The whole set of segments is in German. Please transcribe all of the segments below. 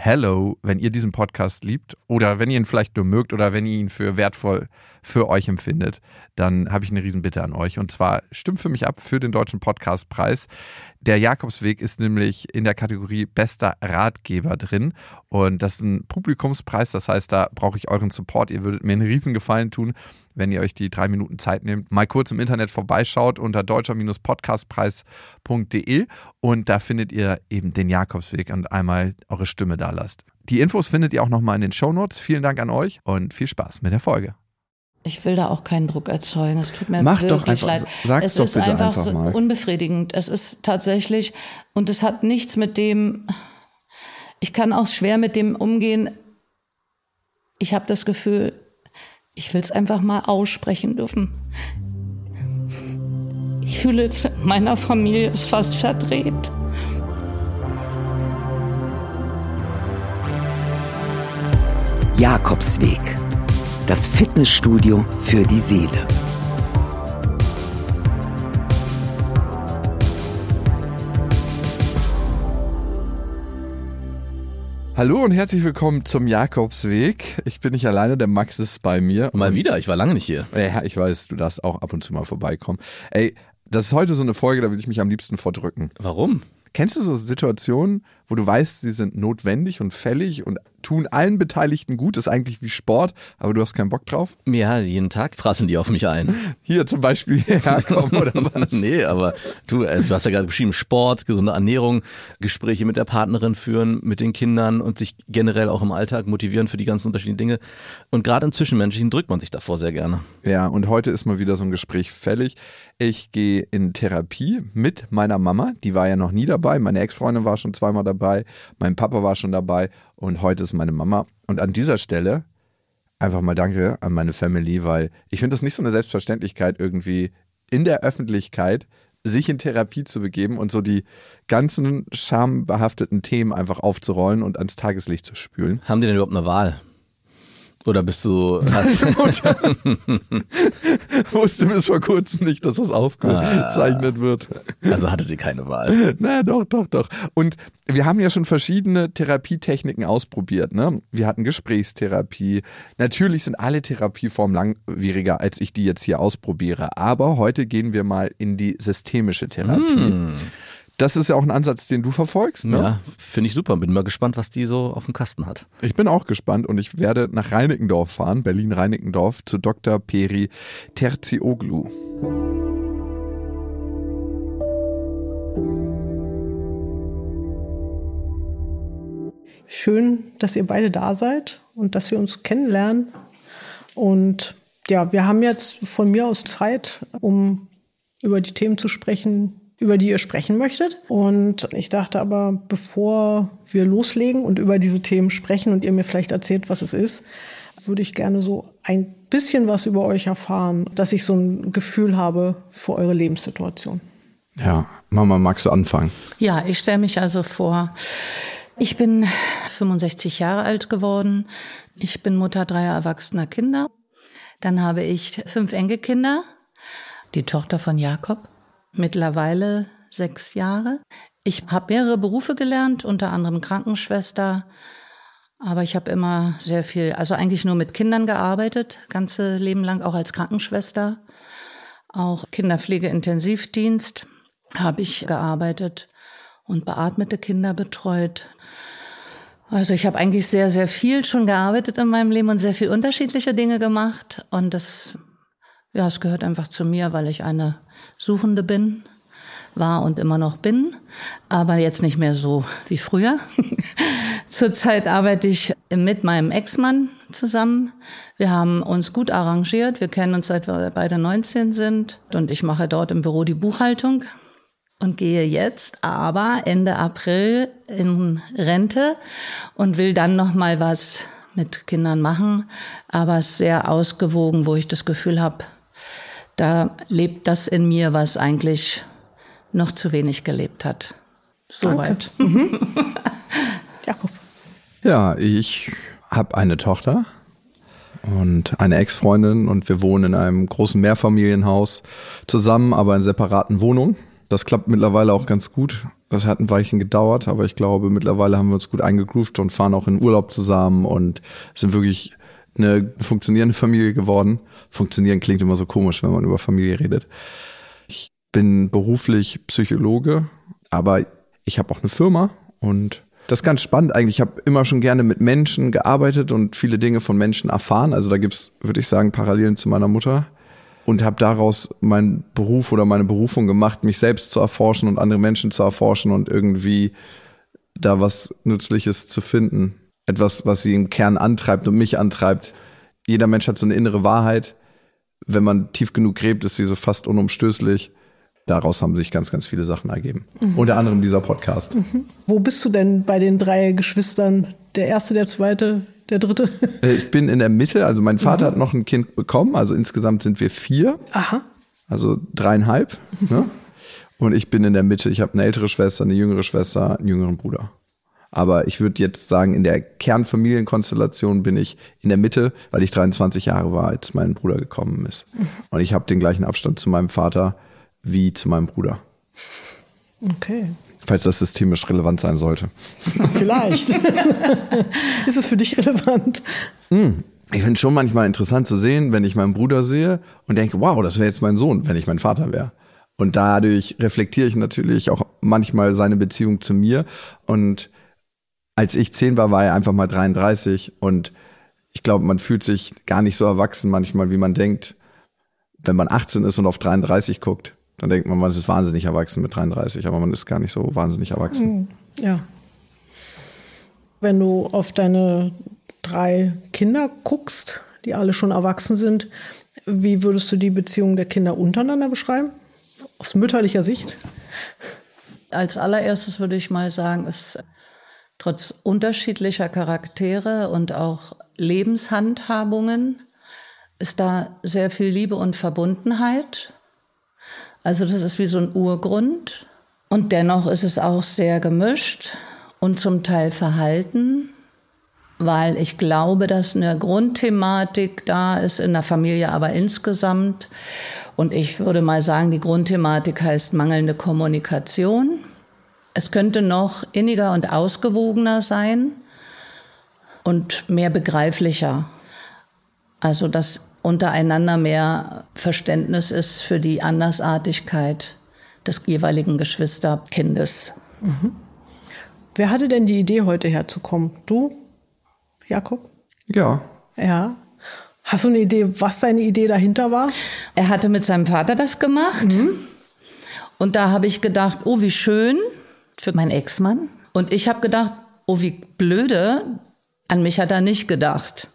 hello, wenn ihr diesen Podcast liebt oder wenn ihr ihn vielleicht nur mögt oder wenn ihr ihn für wertvoll für euch empfindet, dann habe ich eine Riesenbitte an euch. Und zwar stimmt für mich ab für den Deutschen Podcastpreis. Der Jakobsweg ist nämlich in der Kategorie Bester Ratgeber drin. Und das ist ein Publikumspreis, das heißt, da brauche ich euren Support. Ihr würdet mir einen Riesengefallen tun, wenn ihr euch die 3 Minuten Zeit nehmt, mal kurz im Internet vorbeischaut unter deutscher-podcastpreis.de und da findet ihr eben den Jakobsweg und einmal eure Stimme da lasst. Die Infos findet ihr auch nochmal in den Shownotes. Vielen Dank an euch und viel Spaß mit der Folge. Ich will da auch keinen Druck erzeugen. Es tut mir Mach wirklich doch einfach, leid. Sag's doch bitte einfach so mal. Unbefriedigend. Es ist tatsächlich, und es hat nichts mit dem, ich kann auch schwer mit dem umgehen. Ich habe das Gefühl, ich will es einfach mal aussprechen dürfen. Ich fühle es, in meiner Familie ist fast verdreht. Jakobsweg. Das Fitnessstudio für die Seele. Hallo und herzlich willkommen zum Jakobsweg. Ich bin nicht alleine, der Max ist bei mir. Mal wieder, ich war lange nicht hier. Ja, ich weiß, du darfst auch ab und zu mal vorbeikommen. Ey, das ist heute so eine Folge, da will ich mich am liebsten verdrücken. Warum? Kennst du so Situationen, wo du weißt, sie sind notwendig und fällig und tun allen Beteiligten gut, ist eigentlich wie Sport, aber du hast keinen Bock drauf? Ja, jeden Tag prassen die auf mich ein. Hier zum Beispiel herkommen oder was? Nee, aber du hast ja gerade beschrieben, Sport, gesunde Ernährung, Gespräche mit der Partnerin führen, mit den Kindern und sich generell auch im Alltag motivieren für die ganzen unterschiedlichen Dinge. Und gerade im Zwischenmenschlichen drückt man sich davor sehr gerne. Ja, und heute ist mal wieder so ein Gespräch fällig. Ich gehe in Therapie mit meiner Mama, die war ja noch nie dabei, meine Ex-Freundin war schon zweimal dabei, mein Papa war schon dabei und heute ist meine Mama. Und an dieser Stelle einfach mal Danke an meine Family, weil ich finde das nicht so eine Selbstverständlichkeit, irgendwie in der Öffentlichkeit sich in Therapie zu begeben und so die ganzen schambehafteten Themen einfach aufzurollen und ans Tageslicht zu spülen. Haben die denn überhaupt eine Wahl? Oder bist du... Wusste bis vor kurzem nicht, dass das aufgezeichnet wird. Also hatte sie keine Wahl. Na, doch. Und wir haben ja schon verschiedene Therapietechniken ausprobiert, ne? Wir hatten Gesprächstherapie. Natürlich sind alle Therapieformen langwieriger, als ich die jetzt hier ausprobiere. Aber heute gehen wir mal in die systemische Therapie. Das ist ja auch ein Ansatz, den du verfolgst, ne? Ja, finde ich super. Bin mal gespannt, was die so auf dem Kasten hat. Ich bin auch gespannt und ich werde nach Reinickendorf fahren, Berlin-Reinickendorf, zu Dr. Peri Terzioglu. Schön, dass ihr beide da seid und dass wir uns kennenlernen. Und ja, wir haben jetzt von mir aus Zeit, um über die Themen zu sprechen, über die ihr sprechen möchtet. Und ich dachte aber, bevor wir loslegen und über diese Themen sprechen und ihr mir vielleicht erzählt, was es ist, würde ich gerne so ein bisschen was über euch erfahren, dass ich so ein Gefühl habe für eure Lebenssituation. Ja, Mama, magst du anfangen? Ja, ich stelle mich also vor. Ich bin 65 Jahre alt geworden. Ich bin Mutter 3 erwachsener Kinder. Dann habe ich 5 Enkelkinder. Die Tochter von Jakob. Mittlerweile 6 Jahre. Ich habe mehrere Berufe gelernt, unter anderem Krankenschwester. Aber ich habe immer sehr viel, also eigentlich nur mit Kindern gearbeitet, ganze Leben lang auch als Krankenschwester. Auch Kinderpflegeintensivdienst habe ich gearbeitet und beatmete Kinder betreut. Also ich habe eigentlich sehr, sehr viel schon gearbeitet in meinem Leben und sehr viel unterschiedliche Dinge gemacht. Und es gehört einfach zu mir, weil ich eine Suchende bin, war und immer noch bin, aber jetzt nicht mehr so wie früher. Zurzeit arbeite ich mit meinem Ex-Mann zusammen. Wir haben uns gut arrangiert. Wir kennen uns, seit wir beide 19 sind. Und ich mache dort im Büro die Buchhaltung und gehe jetzt aber Ende April in Rente und will dann noch mal was mit Kindern machen, aber sehr ausgewogen, wo ich das Gefühl habe, da lebt das in mir, was eigentlich noch zu wenig gelebt hat. Soweit. Jakob. Ja, ich habe eine Tochter und eine Ex-Freundin und wir wohnen in einem großen Mehrfamilienhaus zusammen, aber in separaten Wohnungen. Das klappt mittlerweile auch ganz gut. Das hat ein Weilchen gedauert, aber ich glaube, mittlerweile haben wir uns gut eingegroovt und fahren auch in Urlaub zusammen und sind wirklich eine funktionierende Familie geworden. Funktionieren klingt immer so komisch, wenn man über Familie redet. Ich bin beruflich Psychologe, aber ich habe auch eine Firma und das ist ganz spannend eigentlich. Ich habe immer schon gerne mit Menschen gearbeitet und viele Dinge von Menschen erfahren. Also da gibt's, würde ich sagen, Parallelen zu meiner Mutter. Und habe daraus meinen Beruf oder meine Berufung gemacht, mich selbst zu erforschen und andere Menschen zu erforschen und irgendwie da was Nützliches zu finden. Etwas, was sie im Kern antreibt und mich antreibt. Jeder Mensch hat so eine innere Wahrheit. Wenn man tief genug gräbt, ist sie so fast unumstößlich. Daraus haben sich ganz, ganz viele Sachen ergeben. Unter anderem dieser Podcast. Wo bist du denn bei den 3 Geschwistern? Der erste, der zweite, der dritte? Ich bin in der Mitte. Also mein Vater hat noch ein Kind bekommen. Also insgesamt sind wir 4. Aha. Also 3,5. Ne? Und ich bin in der Mitte. Ich habe eine ältere Schwester, eine jüngere Schwester, einen jüngeren Bruder. Aber ich würde jetzt sagen, in der Kernfamilienkonstellation bin ich in der Mitte, weil ich 23 Jahre war, als mein Bruder gekommen ist. Und ich habe den gleichen Abstand zu meinem Vater wie zu meinem Bruder. Okay. Falls das systemisch relevant sein sollte. Vielleicht. Ist es für dich relevant? Ich finde es schon manchmal interessant zu sehen, wenn ich meinen Bruder sehe und denke, wow, das wäre jetzt mein Sohn, wenn ich mein Vater wäre. Und dadurch reflektiere ich natürlich auch manchmal seine Beziehung zu mir. Und als ich 10 war, war er einfach mal 33. Und ich glaube, man fühlt sich gar nicht so erwachsen manchmal, wie man denkt. Wenn man 18 ist und auf 33 guckt, dann denkt man ist wahnsinnig erwachsen mit 33. Aber man ist gar nicht so wahnsinnig erwachsen. Ja. Wenn du auf deine 3 Kinder guckst, die alle schon erwachsen sind, wie würdest du die Beziehung der Kinder untereinander beschreiben? Aus mütterlicher Sicht? Als allererstes würde ich mal sagen, ist trotz unterschiedlicher Charaktere und auch Lebenshandhabungen ist da sehr viel Liebe und Verbundenheit. Also das ist wie so ein Urgrund. Und dennoch ist es auch sehr gemischt und zum Teil verhalten, weil ich glaube, dass eine Grundthematik da ist in der Familie, aber insgesamt. Und ich würde mal sagen, die Grundthematik heißt mangelnde Kommunikation. Es könnte noch inniger und ausgewogener sein und mehr begreiflicher. Also, dass untereinander mehr Verständnis ist für die Andersartigkeit des jeweiligen Geschwisterkindes. Wer hatte denn die Idee, heute herzukommen? Du, Jakob? Ja. Ja. Hast du eine Idee, was seine Idee dahinter war? Er hatte mit seinem Vater das gemacht. Und da habe ich gedacht, oh, wie schön für meinen Ex-Mann. Und ich habe gedacht, oh, wie blöde, an mich hat er nicht gedacht.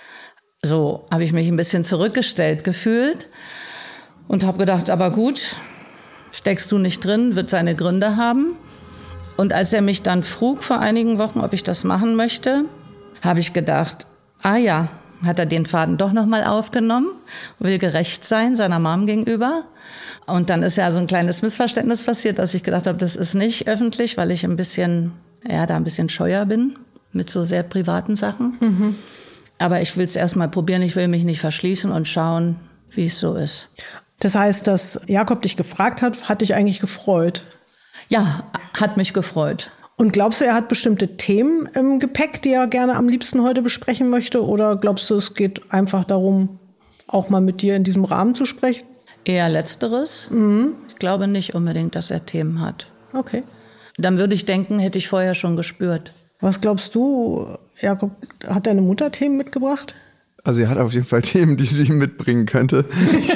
So habe ich mich ein bisschen zurückgestellt gefühlt und habe gedacht, aber gut, steckst du nicht drin, wird seine Gründe haben. Und als er mich dann frug vor einigen Wochen, ob ich das machen möchte, habe ich gedacht, ah ja, hat er den Faden doch noch mal aufgenommen, will gerecht sein seiner Mom gegenüber. Und dann ist ja so ein kleines Missverständnis passiert, dass ich gedacht habe, das ist nicht öffentlich, weil ich ein bisschen scheuer bin mit so sehr privaten Sachen. Aber ich will es erst mal probieren, ich will mich nicht verschließen und schauen, wie es so ist. Das heißt, dass Jakob dich gefragt hat dich eigentlich gefreut? Ja, hat mich gefreut. Und glaubst du, er hat bestimmte Themen im Gepäck, die er gerne am liebsten heute besprechen möchte? Oder glaubst du, es geht einfach darum, auch mal mit dir in diesem Rahmen zu sprechen? Eher Letzteres. Ich glaube nicht unbedingt, dass er Themen hat. Okay. Dann würde ich denken, hätte ich vorher schon gespürt. Was glaubst du, Jakob, hat deine Mutter Themen mitgebracht? Also sie hat auf jeden Fall Themen, die sie mitbringen könnte.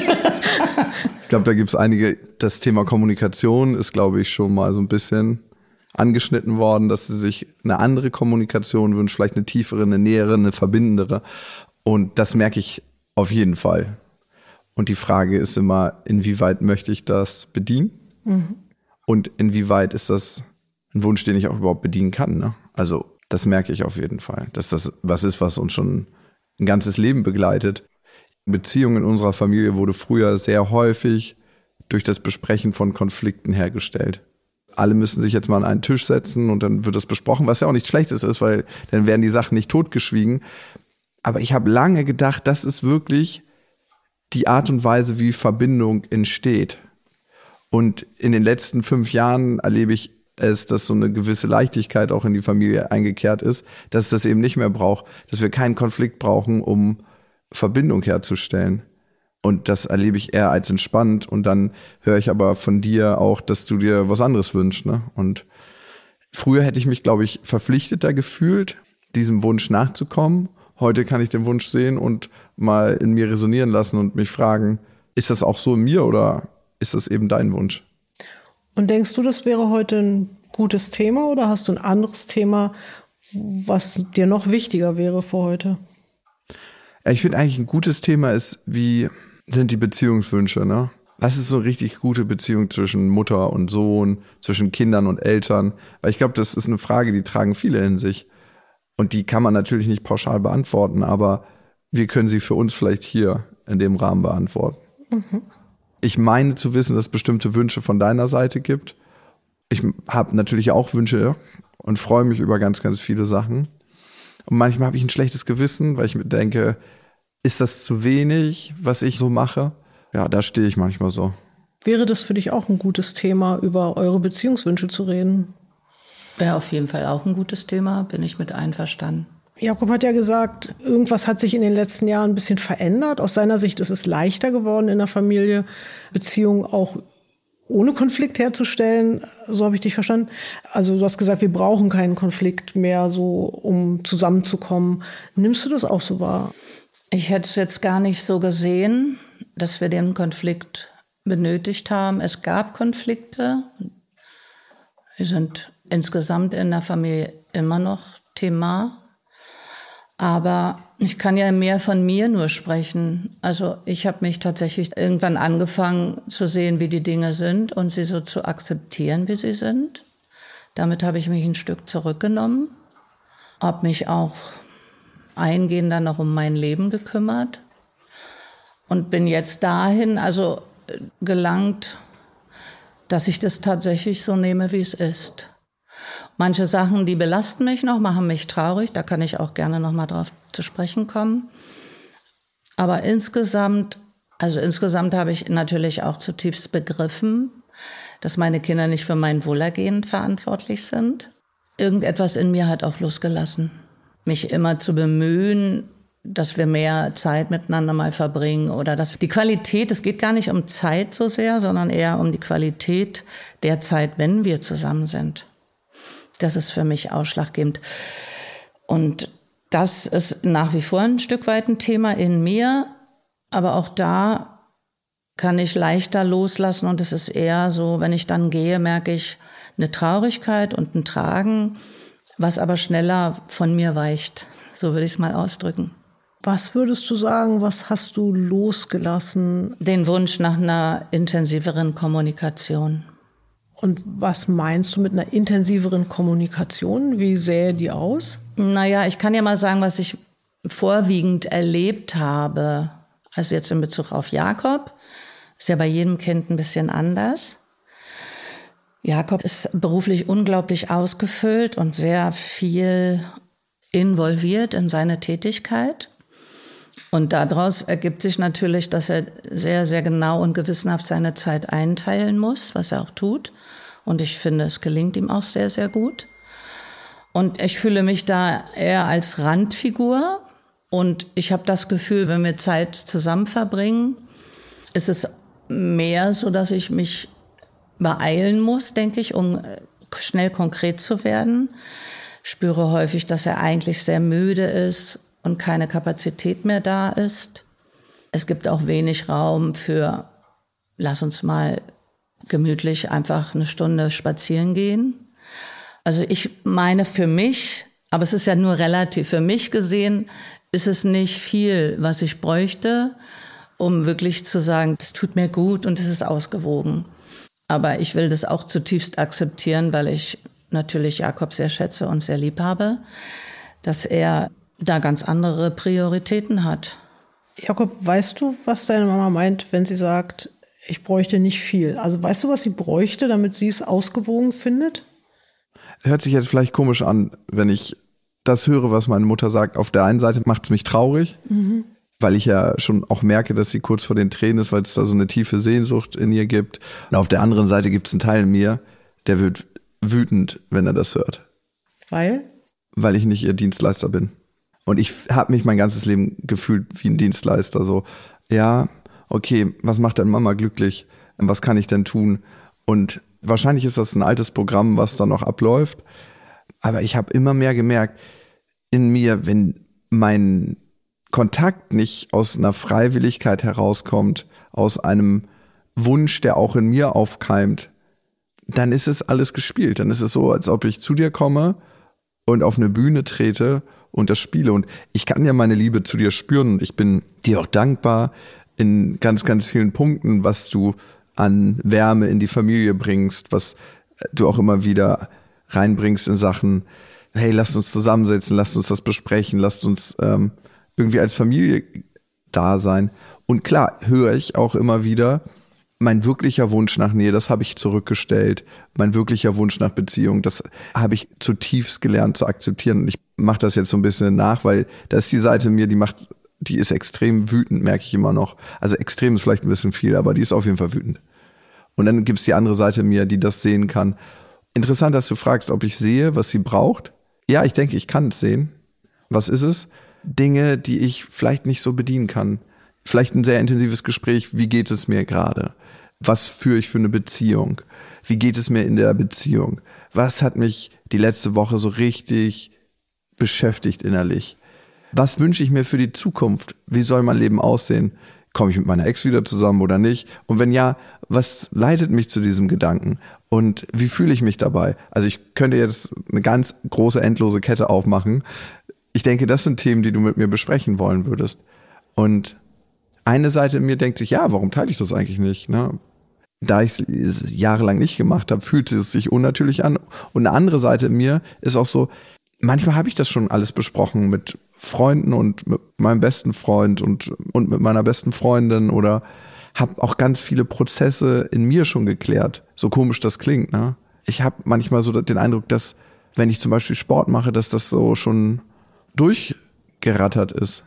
Ich glaube, da gibt es einige. Das Thema Kommunikation ist, glaube ich, schon mal so ein bisschen angeschnitten worden, dass sie sich eine andere Kommunikation wünscht, vielleicht eine tiefere, eine nähere, eine verbindendere. Und das merke ich auf jeden Fall. Und die Frage ist immer, inwieweit möchte ich das bedienen? Und inwieweit ist das ein Wunsch, den ich auch überhaupt bedienen kann? Ne? Also das merke ich auf jeden Fall, dass das was ist, was uns schon ein ganzes Leben begleitet. Beziehung in unserer Familie wurde früher sehr häufig durch das Besprechen von Konflikten hergestellt. Alle müssen sich jetzt mal an einen Tisch setzen und dann wird das besprochen, was ja auch nichts Schlechtes ist, weil dann werden die Sachen nicht totgeschwiegen. Aber ich habe lange gedacht, das ist wirklich die Art und Weise, wie Verbindung entsteht. Und in den letzten 5 Jahren erlebe ich es, dass so eine gewisse Leichtigkeit auch in die Familie eingekehrt ist, dass es das eben nicht mehr braucht, dass wir keinen Konflikt brauchen, um Verbindung herzustellen. Und das erlebe ich eher als entspannt. Und dann höre ich aber von dir auch, dass du dir was anderes wünschst. Ne? Und früher hätte ich mich, glaube ich, verpflichteter gefühlt, diesem Wunsch nachzukommen. Heute kann ich den Wunsch sehen und mal in mir resonieren lassen und mich fragen, ist das auch so in mir oder ist das eben dein Wunsch? Und denkst du, das wäre heute ein gutes Thema oder hast du ein anderes Thema, was dir noch wichtiger wäre für heute? Ja, ich finde eigentlich ein gutes Thema ist, wie sind die Beziehungswünsche, ne? Was ist so eine richtig gute Beziehung zwischen Mutter und Sohn, zwischen Kindern und Eltern? Weil ich glaube, das ist eine Frage, die tragen viele in sich. Und die kann man natürlich nicht pauschal beantworten, aber wir können sie für uns vielleicht hier in dem Rahmen beantworten. Mhm. Ich meine zu wissen, dass es bestimmte Wünsche von deiner Seite gibt. Ich habe natürlich auch Wünsche und freue mich über ganz, ganz viele Sachen. Und manchmal habe ich ein schlechtes Gewissen, weil ich mir denke, ist das zu wenig, was ich so mache? Ja, da stehe ich manchmal so. Wäre das für dich auch ein gutes Thema, über eure Beziehungswünsche zu reden? Wäre auf jeden Fall auch ein gutes Thema, bin ich mit einverstanden. Jakob hat ja gesagt, irgendwas hat sich in den letzten Jahren ein bisschen verändert. Aus seiner Sicht ist es leichter geworden, in der Familie Beziehungen auch ohne Konflikt herzustellen. So habe ich dich verstanden. Also du hast gesagt, wir brauchen keinen Konflikt mehr, so um zusammenzukommen. Nimmst du das auch so wahr? Ich hätte es jetzt gar nicht so gesehen, dass wir den Konflikt benötigt haben. Es gab Konflikte. Wir sind insgesamt in der Familie immer noch Thema. Aber ich kann ja mehr von mir nur sprechen. Also ich habe mich tatsächlich irgendwann angefangen zu sehen, wie die Dinge sind und sie so zu akzeptieren, wie sie sind. Damit habe ich mich ein Stück zurückgenommen, habe mich auch eingehender noch um mein Leben gekümmert und bin jetzt dahin also gelangt, dass ich das tatsächlich so nehme, wie es ist. Manche Sachen, die belasten mich noch, machen mich traurig. Da kann ich auch gerne noch mal drauf zu sprechen kommen. Aber insgesamt habe ich natürlich auch zutiefst begriffen, dass meine Kinder nicht für mein Wohlergehen verantwortlich sind. Irgendetwas in mir hat auch losgelassen. Mich immer zu bemühen, dass wir mehr Zeit miteinander mal verbringen oder dass die Qualität, es geht gar nicht um Zeit so sehr, sondern eher um die Qualität der Zeit, wenn wir zusammen sind. Das ist für mich ausschlaggebend. Und das ist nach wie vor ein Stück weit ein Thema in mir. Aber auch da kann ich leichter loslassen. Und es ist eher so, wenn ich dann gehe, merke ich eine Traurigkeit und ein Tragen, was aber schneller von mir weicht. So würde ich es mal ausdrücken. Was würdest du sagen, was hast du losgelassen? Den Wunsch nach einer intensiveren Kommunikation. Und was meinst du mit einer intensiveren Kommunikation? Wie sähe die aus? Naja, ich kann ja mal sagen, was ich vorwiegend erlebt habe. Also jetzt in Bezug auf Jakob. Ist ja bei jedem Kind ein bisschen anders. Jakob ist beruflich unglaublich ausgefüllt und sehr viel involviert in seine Tätigkeit. Und daraus ergibt sich natürlich, dass er sehr, sehr genau und gewissenhaft seine Zeit einteilen muss, was er auch tut. Und ich finde, es gelingt ihm auch sehr, sehr gut. Und ich fühle mich da eher als Randfigur. Und ich habe das Gefühl, wenn wir Zeit zusammen verbringen, ist es mehr so, dass ich mich beeilen muss, denke ich, um schnell konkret zu werden. Ich spüre häufig, dass er eigentlich sehr müde ist und keine Kapazität mehr da ist. Es gibt auch wenig Raum für, lass uns mal gemütlich einfach eine Stunde spazieren gehen. Also ich meine für mich, aber es ist ja nur relativ, für mich gesehen ist es nicht viel, was ich bräuchte, um wirklich zu sagen, das tut mir gut und es ist ausgewogen. Aber ich will das auch zutiefst akzeptieren, weil ich natürlich Jakob sehr schätze und sehr lieb habe, dass er da ganz andere Prioritäten hat. Jakob, weißt du, was deine Mama meint, wenn sie sagt, ich bräuchte nicht viel? Also weißt du, was sie bräuchte, damit sie es ausgewogen findet? Hört sich jetzt vielleicht komisch an, wenn ich das höre, was meine Mutter sagt. Auf der einen Seite macht es mich traurig, weil ich ja schon auch merke, dass sie kurz vor den Tränen ist, weil es da so eine tiefe Sehnsucht in ihr gibt. Und auf der anderen Seite gibt es einen Teil in mir, der wird wütend, wenn er das hört. Weil? Weil ich nicht ihr Dienstleister bin. Und ich habe mich mein ganzes Leben gefühlt wie ein Dienstleister. So, ja, okay, was macht denn Mama glücklich? Was kann ich denn tun? Und wahrscheinlich ist das ein altes Programm, was da noch abläuft. Aber ich habe immer mehr gemerkt, in mir, wenn mein Kontakt nicht aus einer Freiwilligkeit herauskommt, aus einem Wunsch, der auch in mir aufkeimt, dann ist es alles gespielt. Dann ist es so, als ob ich zu dir komme und auf eine Bühne trete und das spiele. Und ich kann ja meine Liebe zu dir spüren und ich bin dir auch dankbar in ganz, ganz vielen Punkten, was du an Wärme in die Familie bringst, was du auch immer wieder reinbringst in Sachen, hey, lasst uns zusammensetzen, lasst uns das besprechen, lasst uns irgendwie als Familie da sein. Und klar, höre ich auch immer wieder, mein wirklicher Wunsch nach Nähe, das habe ich zurückgestellt. Mein wirklicher Wunsch nach Beziehung, das habe ich zutiefst gelernt zu akzeptieren. Und ich mache das jetzt so ein bisschen nach, weil das ist die Seite in mir, die ist extrem wütend, merke ich immer noch. Also extrem ist vielleicht ein bisschen viel, aber die ist auf jeden Fall wütend. Und dann gibt es die andere Seite in mir, die das sehen kann. Interessant, dass du fragst, ob ich sehe, was sie braucht. Ja, ich denke, ich kann es sehen. Was ist es? Dinge, die ich vielleicht nicht so bedienen kann. Vielleicht ein sehr intensives Gespräch. Wie geht es mir gerade? Was führe ich für eine Beziehung? Wie geht es mir in der Beziehung? Was hat mich die letzte Woche so richtig beschäftigt innerlich? Was wünsche ich mir für die Zukunft? Wie soll mein Leben aussehen? Komme ich mit meiner Ex wieder zusammen oder nicht? Und wenn ja, was leitet mich zu diesem Gedanken? Und wie fühle ich mich dabei? Also ich könnte jetzt eine ganz große, endlose Kette aufmachen. Ich denke, das sind Themen, die du mit mir besprechen wollen würdest. Und eine Seite in mir denkt sich, ja, warum teile ich das eigentlich nicht? Ne? Da ich es jahrelang nicht gemacht habe, fühlt es sich unnatürlich an. Und eine andere Seite in mir ist auch so, manchmal habe ich das schon alles besprochen mit Freunden und mit meinem besten Freund und mit meiner besten Freundin oder habe auch ganz viele Prozesse in mir schon geklärt. So komisch das klingt. Ne? Ich habe manchmal so den Eindruck, dass wenn ich zum Beispiel Sport mache, dass das so schon durchgerattert ist.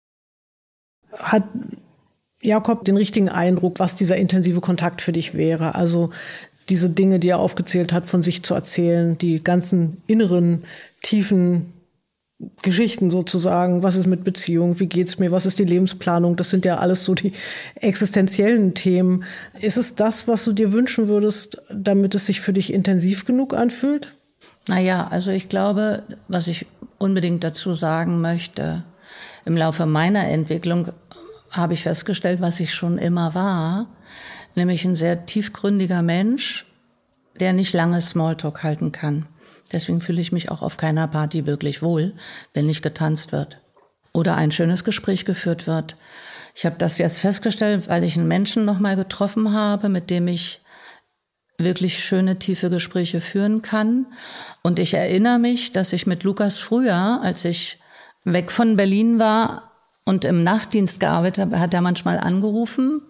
Hat Jakob den richtigen Eindruck, was dieser intensive Kontakt für dich wäre? Also diese Dinge, die er aufgezählt hat, von sich zu erzählen, die ganzen inneren, tiefen Geschichten sozusagen. Was ist mit Beziehung? Wie geht's mir? Was ist die Lebensplanung? Das sind ja alles so die existenziellen Themen. Ist es das, was du dir wünschen würdest, damit es sich für dich intensiv genug anfühlt? Naja, also ich glaube, was ich unbedingt dazu sagen möchte, im Laufe meiner Entwicklung habe ich festgestellt, was ich schon immer war, nämlich ein sehr tiefgründiger Mensch, der nicht lange Smalltalk halten kann. Deswegen fühle ich mich auch auf keiner Party wirklich wohl, wenn nicht getanzt wird oder ein schönes Gespräch geführt wird. Ich habe das jetzt festgestellt, weil ich einen Menschen noch mal getroffen habe, mit dem ich wirklich schöne, tiefe Gespräche führen kann. Und ich erinnere mich, dass ich mit Lukas früher, als ich weg von Berlin war und im Nachtdienst gearbeitet habe, hat er manchmal angerufen,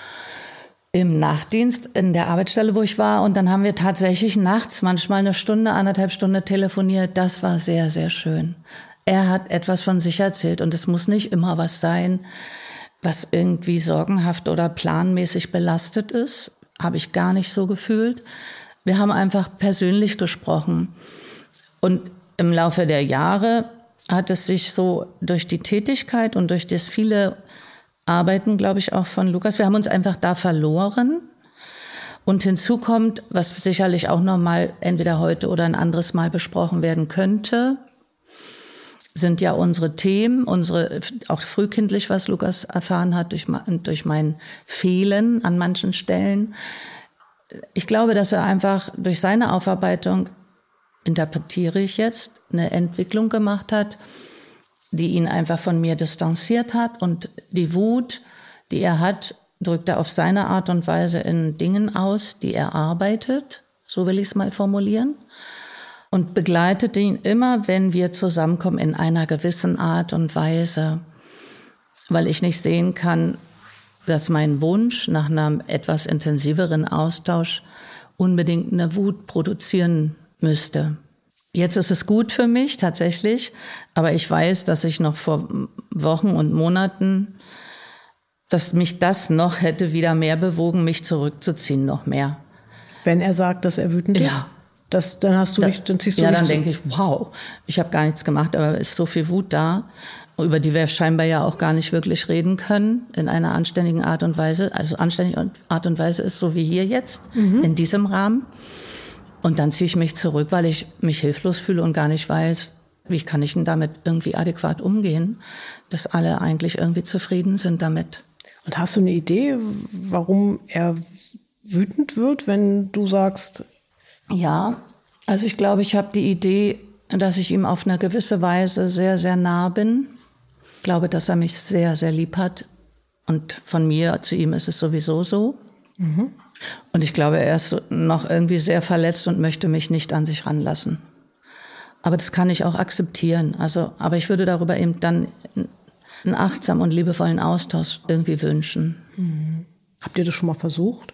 im Nachtdienst in der Arbeitsstelle, wo ich war. Und dann haben wir tatsächlich nachts manchmal eine Stunde, 1,5 Stunden telefoniert. Das war sehr, sehr schön. Er hat etwas von sich erzählt. Und es muss nicht immer was sein, was irgendwie sorgenhaft oder planmäßig belastet ist. Habe ich gar nicht so gefühlt. Wir haben einfach persönlich gesprochen. Und im Laufe der Jahre hat es sich so durch die Tätigkeit und durch das viele Arbeiten, glaube ich, auch von Lukas, wir haben uns einfach da verloren. Und hinzu kommt, was sicherlich auch noch mal entweder heute oder ein anderes Mal besprochen werden könnte, sind ja unsere Themen, auch frühkindlich, was Lukas erfahren hat durch mein Fehlen an manchen Stellen. Ich glaube, dass er einfach durch seine Aufarbeitung, interpretiere ich jetzt, eine Entwicklung gemacht hat, die ihn einfach von mir distanziert hat. Und die Wut, die er hat, drückt er auf seine Art und Weise in Dingen aus, die er arbeitet, so will ich es mal formulieren, und begleitet ihn immer, wenn wir zusammenkommen, in einer gewissen Art und Weise, weil ich nicht sehen kann, dass mein Wunsch nach einem etwas intensiveren Austausch unbedingt eine Wut produzieren müsste. Jetzt ist es gut für mich tatsächlich, aber ich weiß, dass ich noch vor Wochen und Monaten, dass mich das noch hätte wieder mehr bewogen, mich zurückzuziehen, noch mehr. Wenn er sagt, dass er wütend ist? Ja. Dann hast du dich, dann ziehst du Ja, dich dann zurück. denke ich, wow, ich habe gar nichts gemacht, aber es ist so viel Wut da, über die wir scheinbar ja auch gar nicht wirklich reden können, in einer anständigen Art und Weise. Also anständige Art und Weise ist so wie hier jetzt, in diesem Rahmen. Und dann ziehe ich mich zurück, weil ich mich hilflos fühle und gar nicht weiß, wie kann ich denn damit irgendwie adäquat umgehen, dass alle eigentlich irgendwie zufrieden sind damit. Und hast du eine Idee, warum er wütend wird, wenn du sagst... Ja, also ich glaube, ich habe die Idee, dass ich ihm auf eine gewisse Weise sehr, sehr nah bin. Ich glaube, dass er mich sehr, sehr lieb hat. Und von mir zu ihm ist es sowieso so. Und ich glaube, er ist noch irgendwie sehr verletzt und möchte mich nicht an sich ranlassen. Aber das kann ich auch akzeptieren. Also, aber ich würde darüber eben dann einen achtsamen und liebevollen Austausch irgendwie wünschen. Habt ihr das schon mal versucht?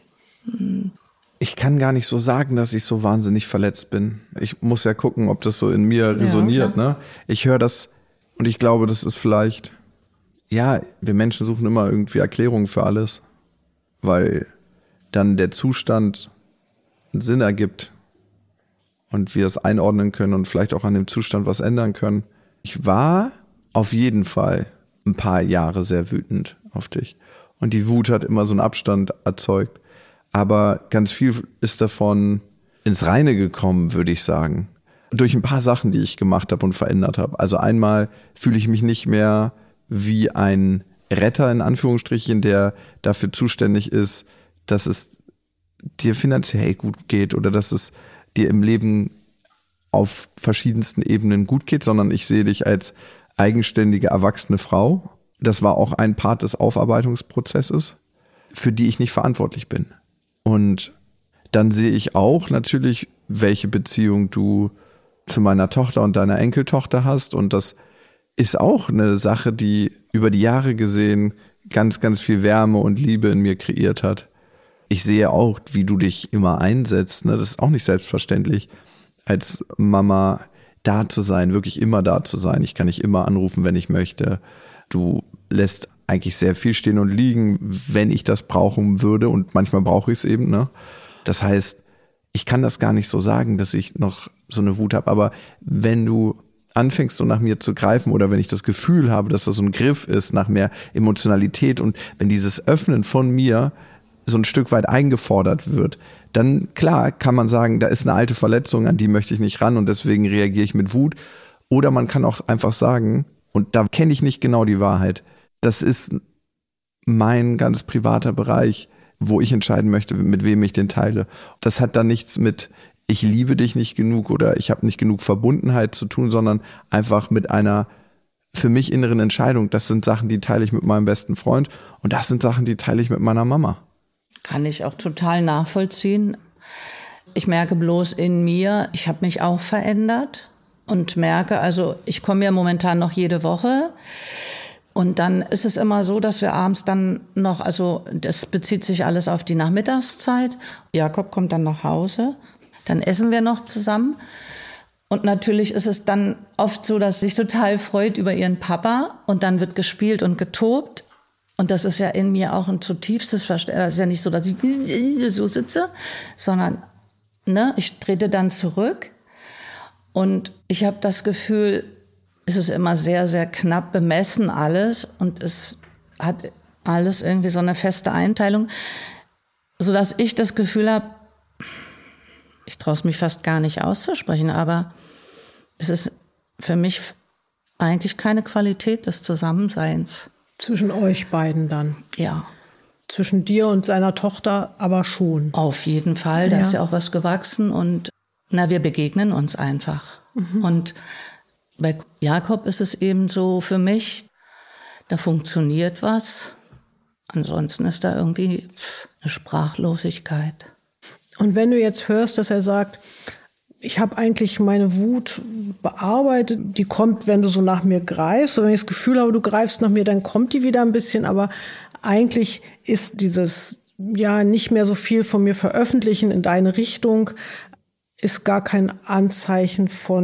Ich kann gar nicht so sagen, dass ich so wahnsinnig verletzt bin. Ich muss ja gucken, ob das so in mir resoniert. Ne? Ich höre das und ich glaube, das ist vielleicht, ja, wir Menschen suchen immer irgendwie Erklärungen für alles, weil dann der Zustand einen Sinn ergibt und wir es einordnen können und vielleicht auch an dem Zustand was ändern können. Ich war auf jeden Fall ein paar Jahre sehr wütend auf dich und die Wut hat immer so einen Abstand erzeugt. Aber ganz viel ist davon ins Reine gekommen, würde ich sagen. Durch ein paar Sachen, die ich gemacht habe und verändert habe. Also einmal fühle ich mich nicht mehr wie ein Retter, in Anführungsstrichen, der dafür zuständig ist, dass es dir finanziell gut geht oder dass es dir im Leben auf verschiedensten Ebenen gut geht, sondern ich sehe dich als eigenständige, erwachsene Frau. Das war auch ein Part des Aufarbeitungsprozesses, für die ich nicht verantwortlich bin. Und dann sehe ich auch natürlich, welche Beziehung du zu meiner Tochter und deiner Enkeltochter hast. Und das ist auch eine Sache, die über die Jahre gesehen ganz, ganz viel Wärme und Liebe in mir kreiert hat. Ich sehe auch, wie du dich immer einsetzt. Ne? Das ist auch nicht selbstverständlich, als Mama da zu sein, wirklich immer da zu sein. Ich kann dich immer anrufen, wenn ich möchte. Du lässt eigentlich sehr viel stehen und liegen, wenn ich das brauchen würde und manchmal brauche ich es eben. Ne? Das heißt, ich kann das gar nicht so sagen, dass ich noch so eine Wut habe, aber wenn du anfängst so nach mir zu greifen oder wenn ich das Gefühl habe, dass das so ein Griff ist nach mehr Emotionalität und wenn dieses Öffnen von mir so ein Stück weit eingefordert wird, dann klar kann man sagen, da ist eine alte Verletzung, an die möchte ich nicht ran und deswegen reagiere ich mit Wut. Oder man kann auch einfach sagen, und da kenne ich nicht genau die Wahrheit, das ist mein ganz privater Bereich, wo ich entscheiden möchte, mit wem ich den teile. Das hat dann nichts mit, ich liebe dich nicht genug oder ich habe nicht genug Verbundenheit zu tun, sondern einfach mit einer für mich inneren Entscheidung. Das sind Sachen, die teile ich mit meinem besten Freund und das sind Sachen, die teile ich mit meiner Mama. Kann ich auch total nachvollziehen. Ich merke bloß in mir, ich habe mich auch verändert und merke, also ich komme ja momentan noch jede Woche. Und dann ist es immer so, dass wir abends dann noch, also das bezieht sich alles auf die Nachmittagszeit. Jakob kommt dann nach Hause, dann essen wir noch zusammen. Und natürlich ist es dann oft so, dass sie sich total freut über ihren Papa und dann wird gespielt und getobt. Und das ist ja in mir auch ein zutiefstes Verständnis. Das ist ja nicht so, dass ich so sitze, sondern ne, ich trete dann zurück. Und ich habe das Gefühl, es ist immer sehr, sehr knapp bemessen alles und es hat alles irgendwie so eine feste Einteilung, sodass ich das Gefühl habe, ich traue es mich fast gar nicht auszusprechen, aber es ist für mich eigentlich keine Qualität des Zusammenseins. Zwischen euch beiden dann? Ja. Zwischen dir und seiner Tochter aber schon? Auf jeden Fall, da ist ja auch was gewachsen und wir begegnen uns einfach. Und bei Jakob ist es eben so für mich, da funktioniert was. Ansonsten ist da irgendwie eine Sprachlosigkeit. Und wenn du jetzt hörst, dass er sagt, ich habe eigentlich meine Wut bearbeitet, die kommt, wenn du so nach mir greifst. Und wenn ich das Gefühl habe, du greifst nach mir, dann kommt die wieder ein bisschen. Aber eigentlich ist dieses, ja, nicht mehr so viel von mir veröffentlichen in deine Richtung. ist gar kein Anzeichen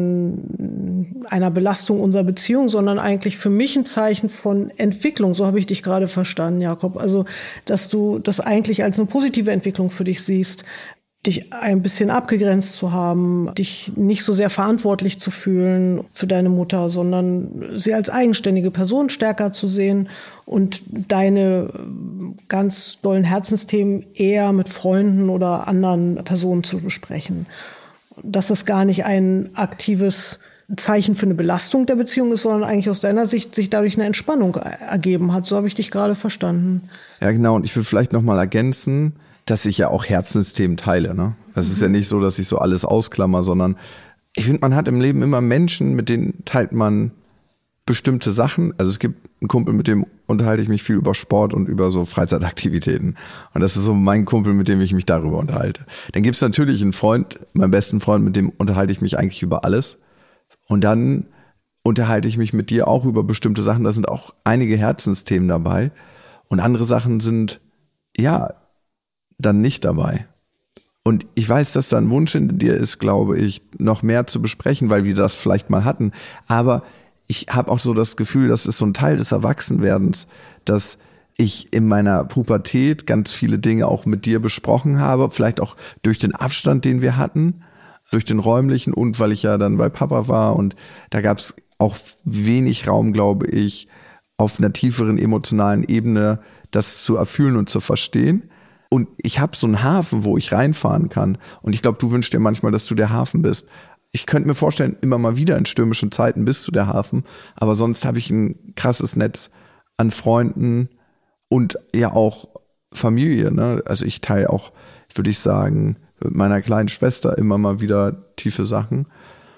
von einer Belastung unserer Beziehung, sondern eigentlich für mich ein Zeichen von Entwicklung. So habe ich dich gerade verstanden, Jakob. Also, dass du das eigentlich als eine positive Entwicklung für dich siehst, dich ein bisschen abgegrenzt zu haben, dich nicht so sehr verantwortlich zu fühlen für deine Mutter, sondern sie als eigenständige Person stärker zu sehen und deine ganz dollen Herzensthemen eher mit Freunden oder anderen Personen zu besprechen. Dass das gar nicht ein aktives Zeichen für eine Belastung der Beziehung ist, sondern eigentlich aus deiner Sicht sich dadurch eine Entspannung ergeben hat. So habe ich dich gerade verstanden. Ja, genau. Und ich will vielleicht noch mal ergänzen, dass ich ja auch Herzensthemen teile. Ne? Es ist ja nicht so, dass ich so alles ausklammer, sondern ich finde, man hat im Leben immer Menschen, mit denen teilt man bestimmte Sachen. Also es gibt einen Kumpel, mit dem unterhalte ich mich viel über Sport und über so Freizeitaktivitäten. Und das ist so mein Kumpel, mit dem ich mich darüber unterhalte. Dann gibt es natürlich einen Freund, meinen besten Freund, mit dem unterhalte ich mich eigentlich über alles. Und dann unterhalte ich mich mit dir auch über bestimmte Sachen. Da sind auch einige Herzensthemen dabei. Und andere Sachen sind, ja, dann nicht dabei. Und ich weiß, dass da ein Wunsch in dir ist, glaube ich, noch mehr zu besprechen, weil wir das vielleicht mal hatten. Aber ich habe auch so das Gefühl, das ist so ein Teil des Erwachsenwerdens, dass ich in meiner Pubertät ganz viele Dinge auch mit dir besprochen habe, vielleicht auch durch den Abstand, den wir hatten, durch den räumlichen und weil ich ja dann bei Papa war und da gab es auch wenig Raum, glaube ich, auf einer tieferen emotionalen Ebene das zu erfühlen und zu verstehen. Und ich habe so einen Hafen, wo ich reinfahren kann. Und ich glaube, du wünschst dir manchmal, dass du der Hafen bist. Ich könnte mir vorstellen, immer mal wieder in stürmischen Zeiten bist du der Hafen. Aber sonst habe ich ein krasses Netz an Freunden und ja auch Familie. Ne? Also ich teile auch, würde ich sagen, mit meiner kleinen Schwester immer mal wieder tiefe Sachen.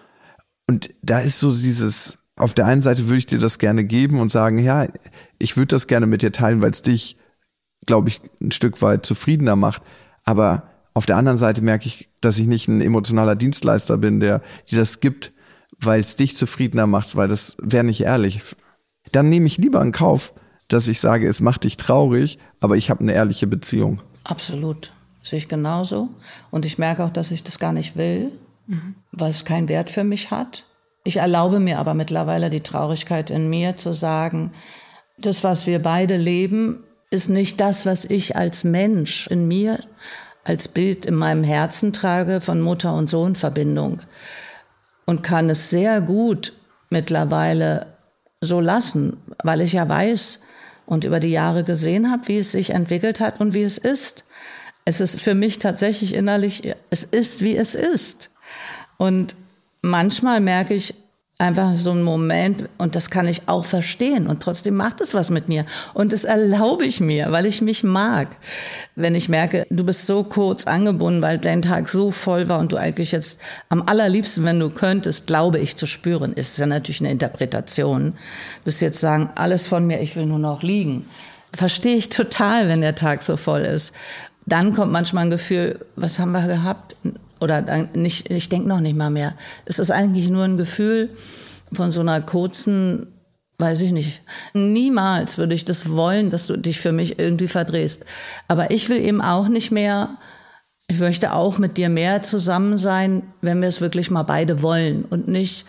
Und da ist so dieses, auf der einen Seite würde ich dir das gerne geben und sagen, ja, ich würde das gerne mit dir teilen, weil es dich, glaube ich, ein Stück weit zufriedener macht. Aber auf der anderen Seite merke ich, dass ich nicht ein emotionaler Dienstleister bin, der dir das gibt, weil es dich zufriedener macht, weil das wäre nicht ehrlich. Dann nehme ich lieber in Kauf, dass ich sage, es macht dich traurig, aber ich habe eine ehrliche Beziehung. Absolut. Sehe ich genauso. Und ich merke auch, dass ich das gar nicht will, weil es keinen Wert für mich hat. Ich erlaube mir aber mittlerweile die Traurigkeit in mir zu sagen, das, was wir beide leben, ist nicht das, was ich als Mensch in mir, als Bild in meinem Herzen trage von Mutter- und Sohn-Verbindung. Und kann es sehr gut mittlerweile so lassen, weil ich ja weiß und über die Jahre gesehen habe, wie es sich entwickelt hat und wie es ist. Es ist für mich tatsächlich innerlich, es ist, wie es ist. Und manchmal merke ich einfach so einen Moment, und das kann ich auch verstehen, und trotzdem macht es was mit mir. Und das erlaube ich mir, weil ich mich mag. Wenn ich merke, du bist so kurz angebunden, weil dein Tag so voll war und du eigentlich jetzt am allerliebsten, wenn du könntest, glaube ich, zu spüren, ist ja natürlich eine Interpretation. Du wirst jetzt sagen, alles von mir, ich will nur noch liegen. Verstehe ich total, wenn der Tag so voll ist. Dann kommt manchmal ein Gefühl, was haben wir gehabt? Oder nicht, ich denke noch nicht mal mehr. Es ist eigentlich nur ein Gefühl von so einer kurzen, weiß ich nicht. Niemals würde ich das wollen, dass du dich für mich irgendwie verdrehst. Aber ich will eben auch nicht mehr, ich möchte auch mit dir mehr zusammen sein, wenn wir es wirklich mal beide wollen und nicht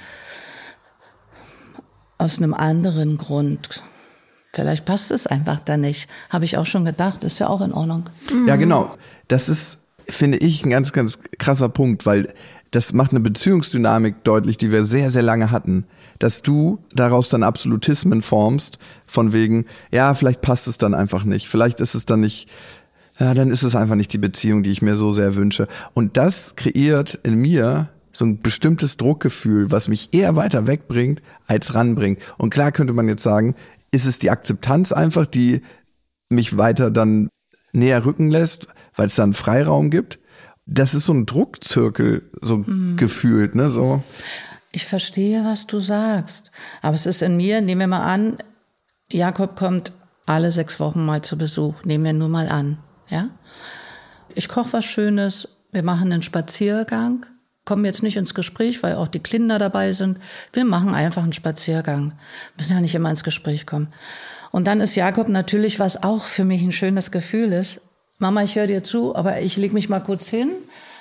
aus einem anderen Grund. Vielleicht passt es einfach da nicht. Habe ich auch schon gedacht, ist ja auch in Ordnung. Ja, genau. Das ist, finde ich, ein ganz, ganz krasser Punkt, weil das macht eine Beziehungsdynamik deutlich, die wir sehr, sehr lange hatten. Dass du daraus dann Absolutismen formst, von wegen, ja, vielleicht passt es dann einfach nicht. Vielleicht ist es dann nicht, ja, dann ist es einfach nicht die Beziehung, die ich mir so sehr wünsche. Und das kreiert in mir so ein bestimmtes Druckgefühl, was mich eher weiter wegbringt, als ranbringt. Und klar könnte man jetzt sagen, ist es die Akzeptanz einfach, die mich weiter dann näher rücken lässt, weil es dann Freiraum gibt. Das ist so ein Druckzirkel, so gefühlt, ne, so. Ich verstehe, was du sagst. Aber es ist in mir, nehmen wir mal an, Jakob kommt alle 6 Wochen mal zu Besuch. Nehmen wir nur mal an, ja? Ich koche was Schönes, wir machen einen Spaziergang, kommen jetzt nicht ins Gespräch, weil auch die Kinder dabei sind. Wir machen einfach einen Spaziergang. Müssen ja nicht immer ins Gespräch kommen. Und dann ist Jakob natürlich, was auch für mich ein schönes Gefühl ist. Mama, ich höre dir zu, aber ich lege mich mal kurz hin,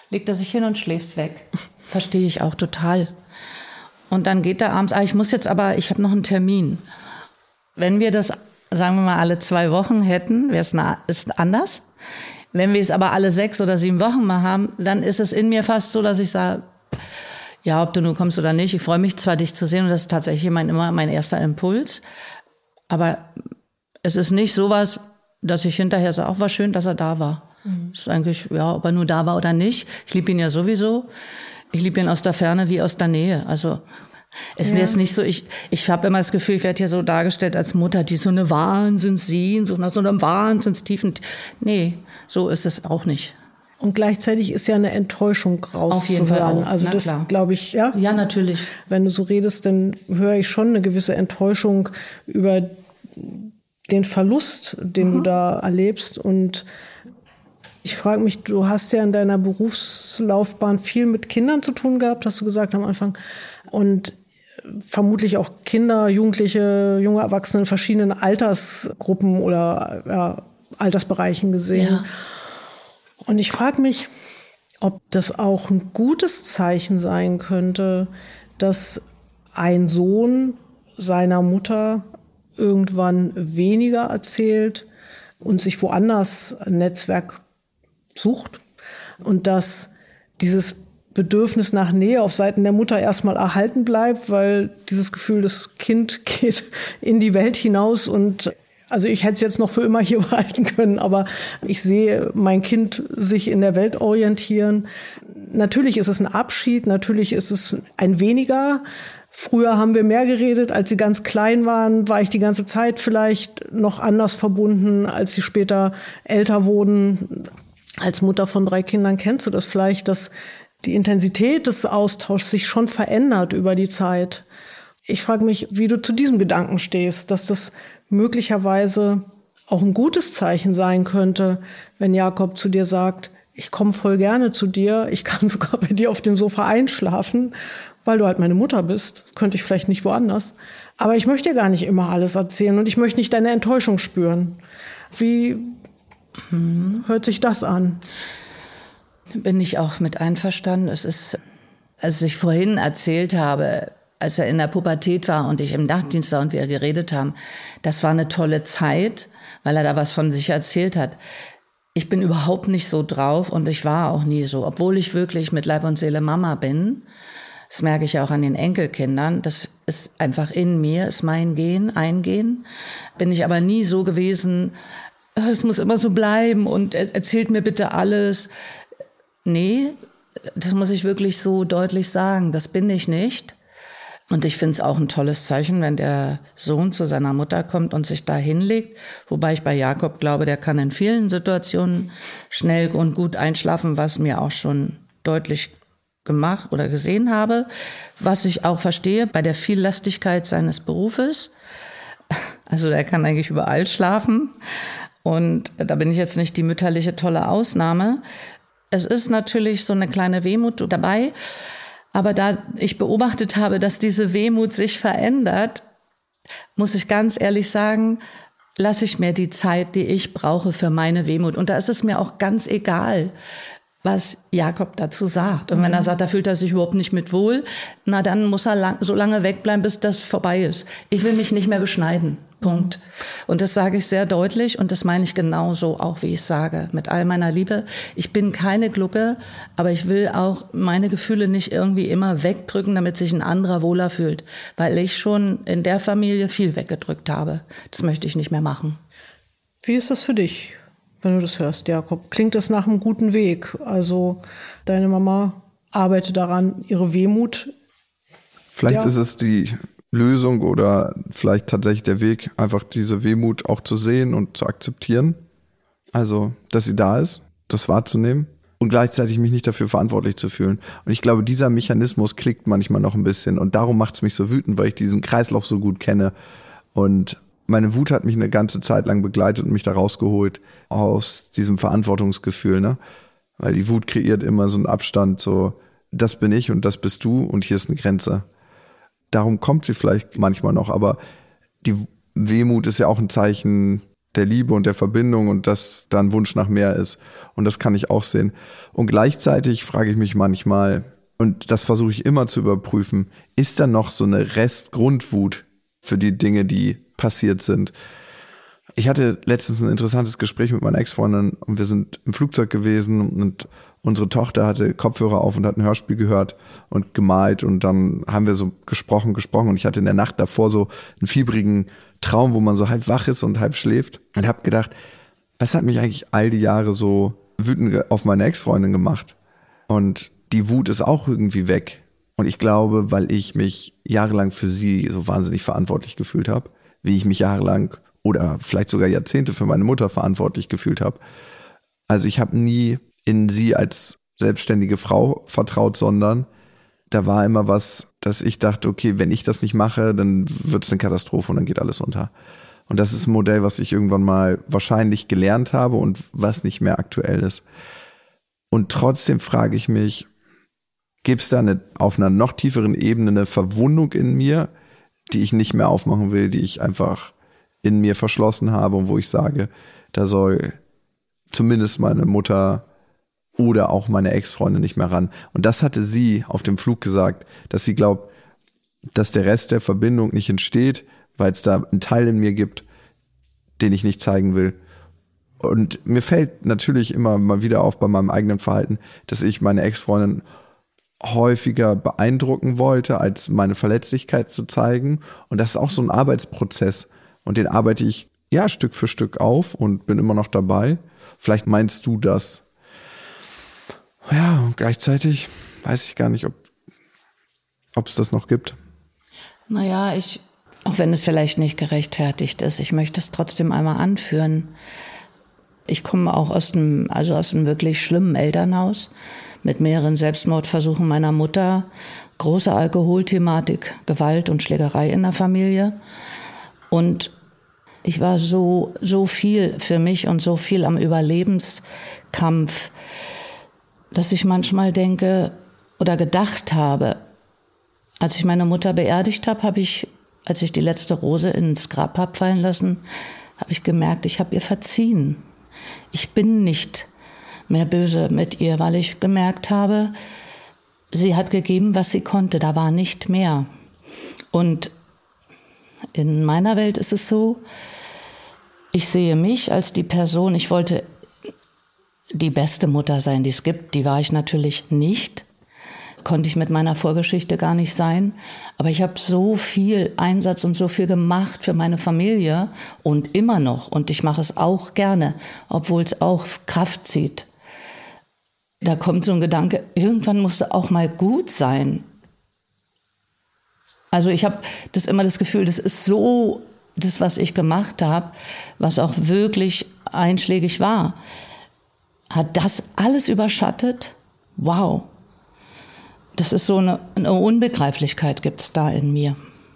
legt er sich hin und schläft weg. Verstehe ich auch total. Und dann geht er abends, ich habe noch einen Termin. Wenn wir das, sagen wir mal, alle 2 Wochen hätten, ist anders. Wenn wir es aber alle 6 oder 7 Wochen mal haben, dann ist es in mir fast so, dass ich sage, ja, ob du nun kommst oder nicht, ich freue mich zwar, dich zu sehen, und das ist tatsächlich immer mein erster Impuls, aber es ist nicht sowas, dass ich hinterher sage, auch war schön, dass er da war. Das ist eigentlich, ja, ob er nur da war oder nicht. Ich liebe ihn ja sowieso. Ich liebe ihn aus der Ferne wie aus der Nähe. Also es ist jetzt nicht so, ich habe immer das Gefühl, ich werde hier so dargestellt als Mutter, die so eine Wahnsinnssehnsucht nach so einem Wahnsinnstiefen. Nee, so ist es auch nicht. Und gleichzeitig ist ja eine Enttäuschung rauszuhören. Auf jeden Fall auch. Also das glaube ich, ja. Ja, natürlich. Wenn du so redest, dann höre ich schon eine gewisse Enttäuschung über den Verlust, den du da erlebst. Und ich frage mich, du hast ja in deiner Berufslaufbahn viel mit Kindern zu tun gehabt, hast du gesagt am Anfang. Und vermutlich auch Kinder, Jugendliche, junge Erwachsene in verschiedenen Altersgruppen oder Altersbereichen gesehen. Ja. Und ich frage mich, ob das auch ein gutes Zeichen sein könnte, dass ein Sohn seiner Mutter irgendwann weniger erzählt und sich woanders ein Netzwerk sucht und dass dieses Bedürfnis nach Nähe auf Seiten der Mutter erstmal erhalten bleibt, weil dieses Gefühl, das Kind geht in die Welt hinaus und also ich hätte es jetzt noch für immer hier behalten können, aber ich sehe mein Kind sich in der Welt orientieren. Natürlich ist es ein Abschied, natürlich ist es ein weniger. Früher haben wir mehr geredet, als sie ganz klein waren, war ich die ganze Zeit vielleicht noch anders verbunden, als sie später älter wurden. Als Mutter von 3 Kindern kennst du das vielleicht, dass die Intensität des Austauschs sich schon verändert über die Zeit. Ich frage mich, wie du zu diesem Gedanken stehst, dass das möglicherweise auch ein gutes Zeichen sein könnte, wenn Jakob zu dir sagt, ich komme voll gerne zu dir, ich kann sogar bei dir auf dem Sofa einschlafen, weil du halt meine Mutter bist, könnte ich vielleicht nicht woanders. Aber ich möchte dir gar nicht immer alles erzählen und ich möchte nicht deine Enttäuschung spüren. Wie hört sich das an? Bin ich auch mit einverstanden. Es ist, als ich vorhin erzählt habe, als er in der Pubertät war und ich im Nachtdienst war und wir geredet haben, das war eine tolle Zeit, weil er da was von sich erzählt hat. Ich bin überhaupt nicht so drauf und ich war auch nie so, obwohl ich wirklich mit Leib und Seele Mama bin. Das merke ich auch an den Enkelkindern. Das ist einfach in mir, ist mein Gen, Eingehen. Bin ich aber nie so gewesen, es muss immer so bleiben und erzählt mir bitte alles. Nee, das muss ich wirklich so deutlich sagen, das bin ich nicht. Und ich finde es auch ein tolles Zeichen, wenn der Sohn zu seiner Mutter kommt und sich da hinlegt. Wobei ich bei Jakob glaube, der kann in vielen Situationen schnell und gut einschlafen, was mir auch schon deutlich gemacht oder gesehen habe. Was ich auch verstehe bei der Viellastigkeit seines Berufes. Also der kann eigentlich überall schlafen. Und da bin ich jetzt nicht die mütterliche tolle Ausnahme. Es ist natürlich so eine kleine Wehmut dabei. Aber da ich beobachtet habe, dass diese Wehmut sich verändert, muss ich ganz ehrlich sagen, lasse ich mir die Zeit, die ich brauche für meine Wehmut. Und da ist es mir auch ganz egal, was Jakob dazu sagt. Und wenn er sagt, da fühlt er sich überhaupt nicht mit wohl, na dann muss er so lange wegbleiben, bis das vorbei ist. Ich will mich nicht mehr beschneiden. Punkt. Und das sage ich sehr deutlich und das meine ich genauso auch, wie ich sage, mit all meiner Liebe. Ich bin keine Glucke, aber ich will auch meine Gefühle nicht irgendwie immer wegdrücken, damit sich ein anderer wohler fühlt, weil ich schon in der Familie viel weggedrückt habe. Das möchte ich nicht mehr machen. Wie ist das für dich, wenn du das hörst, Jakob? Klingt das nach einem guten Weg? Also deine Mama arbeitet daran, ihre Wehmut. Vielleicht ist es die Lösung oder vielleicht tatsächlich der Weg, einfach diese Wehmut auch zu sehen und zu akzeptieren. Also, dass sie da ist, das wahrzunehmen und gleichzeitig mich nicht dafür verantwortlich zu fühlen. Und ich glaube, dieser Mechanismus klickt manchmal noch ein bisschen und darum macht es mich so wütend, weil ich diesen Kreislauf so gut kenne. Und meine Wut hat mich eine ganze Zeit lang begleitet und mich da rausgeholt aus diesem Verantwortungsgefühl, ne? Weil die Wut kreiert immer so einen Abstand, so, das bin ich und das bist du und hier ist eine Grenze. Darum kommt sie vielleicht manchmal noch, aber die Wehmut ist ja auch ein Zeichen der Liebe und der Verbindung und dass da ein Wunsch nach mehr ist. Und das kann ich auch sehen. Und gleichzeitig frage ich mich manchmal, und das versuche ich immer zu überprüfen, ist da noch so eine Restgrundwut für die Dinge, die passiert sind? Ich hatte letztens ein interessantes Gespräch mit meiner Ex-Freundin und wir sind im Flugzeug gewesen und unsere Tochter hatte Kopfhörer auf und hat ein Hörspiel gehört und gemalt und dann haben wir so gesprochen und ich hatte in der Nacht davor so einen fiebrigen Traum, wo man so halb wach ist und halb schläft und habe gedacht, was hat mich eigentlich all die Jahre so wütend auf meine Ex-Freundin gemacht? Und die Wut ist auch irgendwie weg. Und ich glaube, weil ich mich jahrelang für sie so wahnsinnig verantwortlich gefühlt habe, wie ich mich jahrelang oder vielleicht sogar Jahrzehnte für meine Mutter verantwortlich gefühlt habe. Also ich habe nie in sie als selbstständige Frau vertraut, sondern da war immer was, dass ich dachte, okay, wenn ich das nicht mache, dann wird es eine Katastrophe und dann geht alles unter. Und das ist ein Modell, was ich irgendwann mal wahrscheinlich gelernt habe und was nicht mehr aktuell ist. Und trotzdem frage ich mich, gibt es da auf einer noch tieferen Ebene eine Verwundung in mir, die ich nicht mehr aufmachen will, die ich einfach in mir verschlossen habe und wo ich sage, da soll zumindest meine Mutter oder auch meine Ex-Freundin nicht mehr ran. Und das hatte sie auf dem Flug gesagt, dass sie glaubt, dass der Rest der Verbindung nicht entsteht, weil es da einen Teil in mir gibt, den ich nicht zeigen will. Und mir fällt natürlich immer mal wieder auf bei meinem eigenen Verhalten, dass ich meine Ex-Freundin häufiger beeindrucken wollte, als meine Verletzlichkeit zu zeigen. Und das ist auch so ein Arbeitsprozess. Und den arbeite ich ja Stück für Stück auf und bin immer noch dabei. Vielleicht meinst du das. Ja, und gleichzeitig weiß ich gar nicht, ob es das noch gibt. Naja, auch wenn es vielleicht nicht gerechtfertigt ist, ich möchte es trotzdem einmal anführen. Ich komme auch aus einem wirklich schlimmen Elternhaus mit mehreren Selbstmordversuchen meiner Mutter, große Alkoholthematik, Gewalt und Schlägerei in der Familie. Und ich war so viel für mich und so viel am Überlebenskampf, dass ich manchmal denke oder gedacht habe, als ich meine Mutter beerdigt habe, als ich die letzte Rose ins Grab habe fallen lassen, habe ich gemerkt, ich habe ihr verziehen. Ich bin nicht mehr böse mit ihr, weil ich gemerkt habe, sie hat gegeben, was sie konnte, da war nicht mehr. Und in meiner Welt ist es so, ich sehe mich als die Person, ich wollte die beste Mutter sein, die es gibt, die war ich natürlich nicht. Konnte ich mit meiner Vorgeschichte gar nicht sein. Aber ich habe so viel Einsatz und so viel gemacht für meine Familie und immer noch. Und ich mache es auch gerne, obwohl es auch Kraft zieht. Da kommt so ein Gedanke, irgendwann musste auch mal gut sein. Also ich habe immer das Gefühl, das ist so das, was ich gemacht habe, was auch wirklich einschlägig war. Hat das alles überschattet? Wow. Das ist so eine Unbegreiflichkeit gibt's da in mir.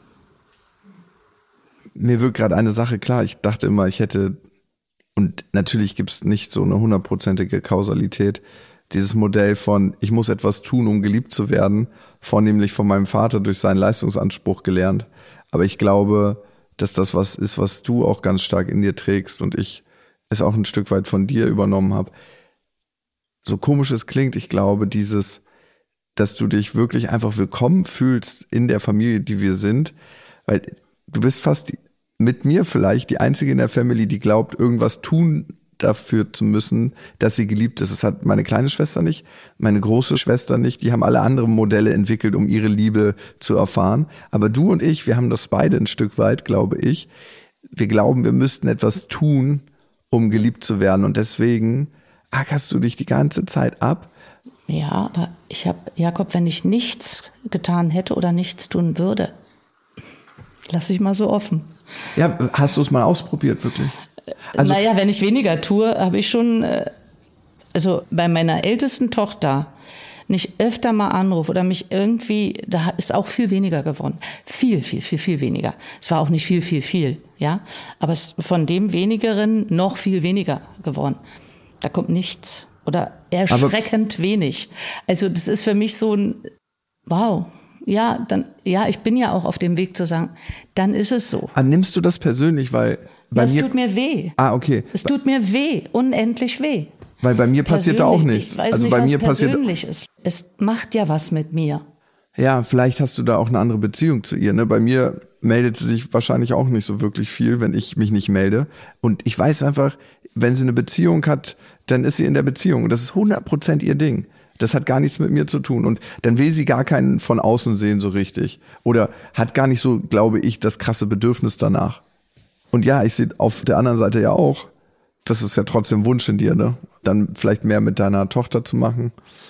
Mir wird gerade eine Sache klar. Ich dachte immer, ich hätte, und natürlich gibt's nicht so eine 100%ige Kausalität, dieses Modell von, ich muss etwas tun, um geliebt zu werden, vornehmlich von meinem Vater durch seinen Leistungsanspruch gelernt. Aber ich glaube, dass das was ist, was du auch ganz stark in dir trägst und ich es auch ein Stück weit von dir übernommen habe. So komisch es klingt, ich glaube, dass du dich wirklich einfach willkommen fühlst in der Familie, die wir sind, weil du bist fast mit mir vielleicht die Einzige in der Family, die glaubt, irgendwas tun dafür zu müssen, dass sie geliebt ist. Das hat meine kleine Schwester nicht, meine große Schwester nicht. Die haben alle andere Modelle entwickelt, um ihre Liebe zu erfahren. Aber du und ich, wir haben das beide ein Stück weit, glaube ich. Wir glauben, wir müssten etwas tun, um geliebt zu werden. Und deswegen ackerst du dich die ganze Zeit ab. Ja, aber Jakob, wenn ich nichts getan hätte oder nichts tun würde, lasse ich mal so offen. Ja, hast du es mal ausprobiert, wirklich? Also, naja, wenn ich weniger tue, habe ich schon, also bei meiner ältesten Tochter nicht öfter mal anrufe oder mich irgendwie, da ist auch viel weniger geworden. Viel weniger. Es war auch nicht viel, ja. Aber es ist von dem wenigeren noch viel weniger geworden. Da kommt nichts. Oder erschreckend wenig. Also das ist für mich so ein, wow, ich bin ja auch auf dem Weg zu sagen, dann ist es so. Aber nimmst du das persönlich, weil bei Das mir... tut mir weh. Okay. Es tut mir weh, unendlich weh. Weil bei mir passiert da auch nichts. Ich weiß also nicht, bei was mir passiert persönlich ist. Es macht ja was mit mir. Ja, vielleicht hast du da auch eine andere Beziehung zu ihr. Ne? Bei mir meldet sie sich wahrscheinlich auch nicht so wirklich viel, wenn ich mich nicht melde. Und ich weiß einfach, wenn sie eine Beziehung hat, dann ist sie in der Beziehung. Und das ist 100% ihr Ding. Das hat gar nichts mit mir zu tun. Und dann will sie gar keinen von außen sehen so richtig. Oder hat gar nicht so, glaube ich, das krasse Bedürfnis danach. Und ja, ich sehe auf der anderen Seite ja auch, das ist ja trotzdem Wunsch in dir, ne? Dann vielleicht mehr mit deiner Tochter zu machen.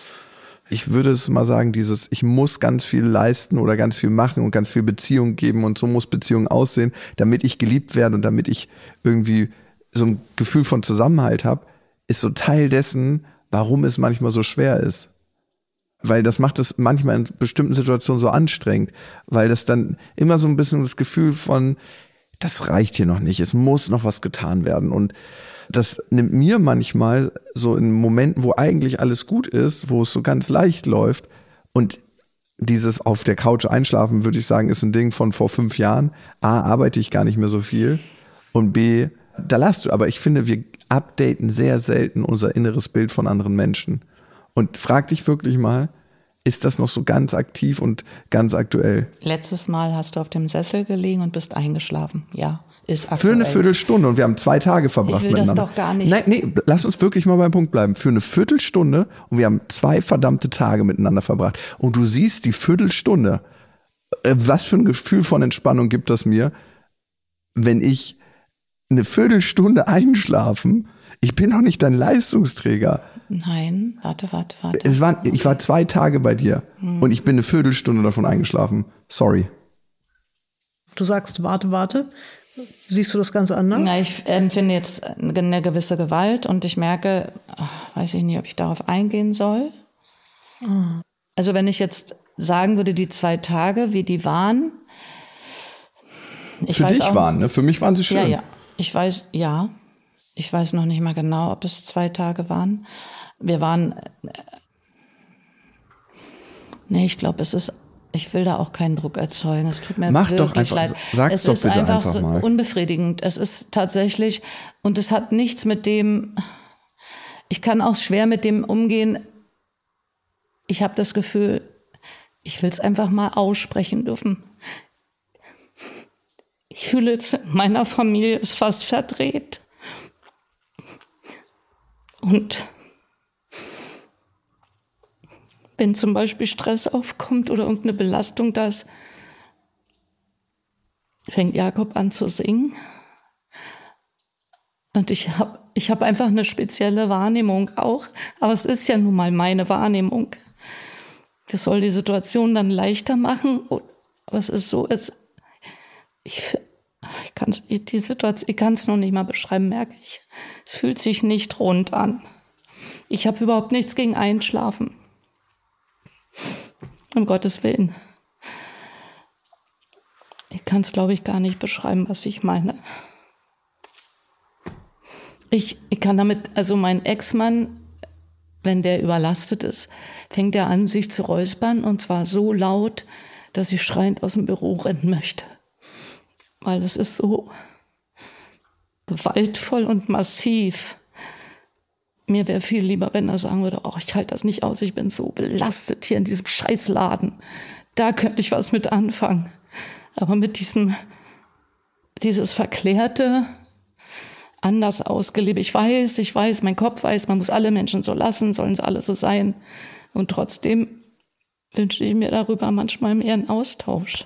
Ich würde es mal sagen, ich muss ganz viel leisten oder ganz viel machen und ganz viel Beziehung geben und so muss Beziehung aussehen, damit ich geliebt werde und damit ich irgendwie so ein Gefühl von Zusammenhalt habe, ist so Teil dessen, warum es manchmal so schwer ist. Weil das macht es manchmal in bestimmten Situationen so anstrengend, weil das dann immer so ein bisschen das Gefühl von, das reicht hier noch nicht, es muss noch was getan werden. Und das nimmt mir manchmal so in Momenten, wo eigentlich alles gut ist, wo es so ganz leicht läuft und dieses auf der Couch einschlafen, würde ich sagen, ist ein Ding von vor 5 Jahren. A, arbeite ich gar nicht mehr so viel und B, da lasst du. Aber ich finde, wir updaten sehr selten unser inneres Bild von anderen Menschen. Und frag dich wirklich mal, ist das noch so ganz aktiv und ganz aktuell? Letztes Mal hast du auf dem Sessel gelegen und bist eingeschlafen. Ja, ist aktuell. Für eine Viertelstunde und wir haben 2 Tage verbracht miteinander. Ich will das doch gar nicht. Nein, nee, lass uns wirklich mal beim Punkt bleiben. Für eine Viertelstunde und wir haben 2 verdammte Tage miteinander verbracht. Und du siehst die Viertelstunde. Was für ein Gefühl von Entspannung gibt das mir, wenn ich eine Viertelstunde einschlafen, ich bin doch nicht dein Leistungsträger. Nein, warte. Ich war 2 Tage bei dir und ich bin eine Viertelstunde davon eingeschlafen. Sorry. Du sagst, warte. Siehst du das Ganze anders? Na, ich empfinde jetzt eine gewisse Gewalt und ich merke, weiß ich nicht, ob ich darauf eingehen soll. Also wenn ich jetzt sagen würde, die 2 Tage, wie die waren. Für dich waren, ne? Für mich waren sie schön. Ja. Ich weiß noch nicht mal genau, ob es 2 Tage waren. Wir waren, ich glaube, ich will da auch keinen Druck erzeugen. Es tut mir wirklich leid. Sag's doch bitte einfach mal. Es ist einfach unbefriedigend. Es ist tatsächlich, und es hat nichts mit dem, ich kann auch schwer mit dem umgehen. Ich habe das Gefühl, ich will es einfach mal aussprechen dürfen. Ich fühle es, in meiner Familie ist fast verdreht. Und wenn zum Beispiel Stress aufkommt oder irgendeine Belastung da ist, fängt Jakob an zu singen. Und ich hab einfach eine spezielle Wahrnehmung auch. Aber es ist ja nun mal meine Wahrnehmung. Das soll die Situation dann leichter machen. Aber es ist so, ich kann es noch nicht mal beschreiben, merke ich. Es fühlt sich nicht rund an. Ich habe überhaupt nichts gegen Einschlafen. Um Gottes Willen. Ich kann es, glaube ich, gar nicht beschreiben, was ich meine. Ich kann damit, also mein Ex-Mann, wenn der überlastet ist, fängt er an, sich zu räuspern. Und zwar so laut, dass ich schreiend aus dem Büro rennen möchte. Weil es ist so gewaltvoll und massiv. Mir wäre viel lieber, wenn er sagen würde, ich halte das nicht aus, ich bin so belastet hier in diesem Scheißladen. Da könnte ich was mit anfangen. Aber mit dieses verklärte, anders ausgelebt. Ich weiß, mein Kopf weiß, man muss alle Menschen so lassen, sollen sie alle so sein. Und trotzdem wünsche ich mir darüber manchmal mehr einen Austausch.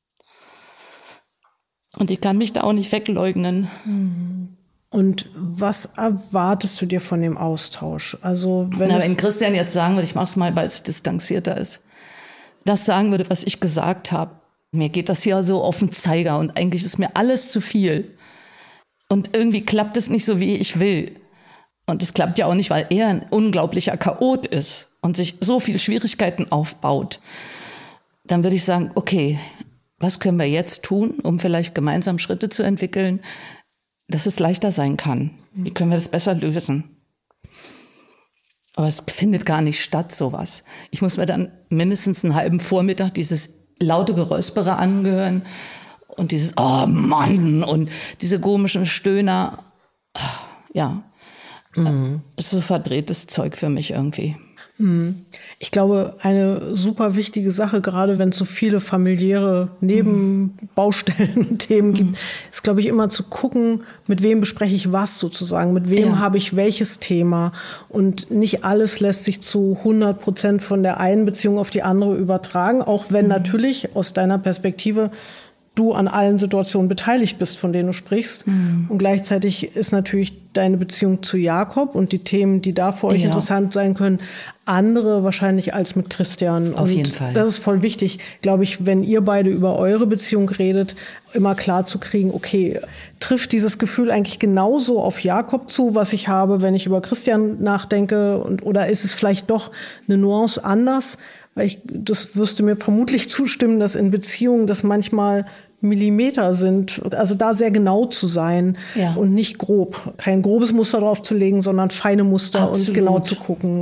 Und ich kann mich da auch nicht wegleugnen. Und was erwartest du dir von dem Austausch? Also wenn Christian jetzt sagen würde, ich mache es mal, weil es distanzierter ist, das sagen würde, was ich gesagt habe. Mir geht das hier so auf den Zeiger und eigentlich ist mir alles zu viel. Und irgendwie klappt es nicht so, wie ich will. Und es klappt ja auch nicht, weil er ein unglaublicher Chaot ist und sich so viele Schwierigkeiten aufbaut. Dann würde ich sagen, okay, was können wir jetzt tun, um vielleicht gemeinsam Schritte zu entwickeln, dass es leichter sein kann? Wie können wir das besser lösen? Aber es findet gar nicht statt, sowas. Ich muss mir dann mindestens einen halben Vormittag dieses laute Geräuspere angehören und dieses Oh Mann und diese komischen Stöhner. Ja, das ist so verdrehtes Zeug für mich irgendwie. Ich glaube, eine super wichtige Sache, gerade wenn es so viele familiäre Nebenbaustellen und Themen gibt, ist, glaube ich, immer zu gucken, mit wem bespreche ich was sozusagen, mit wem habe ich welches Thema. Und nicht alles lässt sich zu 100% von der einen Beziehung auf die andere übertragen, auch wenn natürlich aus deiner Perspektive du an allen Situationen beteiligt bist, von denen du sprichst. Und gleichzeitig ist natürlich deine Beziehung zu Jakob und die Themen, die da für euch interessant sein können, andere wahrscheinlich als mit Christian. Auf jeden Fall. Das ist voll wichtig, glaube ich, wenn ihr beide über eure Beziehung redet, immer klar zu kriegen, okay, trifft dieses Gefühl eigentlich genauso auf Jakob zu, was ich habe, wenn ich über Christian nachdenke, oder ist es vielleicht doch eine Nuance anders? Weil das wirst du mir vermutlich zustimmen, dass in Beziehungen das manchmal Millimeter sind. Also da sehr genau zu sein und nicht grob. Kein grobes Muster drauf zu legen, sondern feine Muster und genau zu gucken.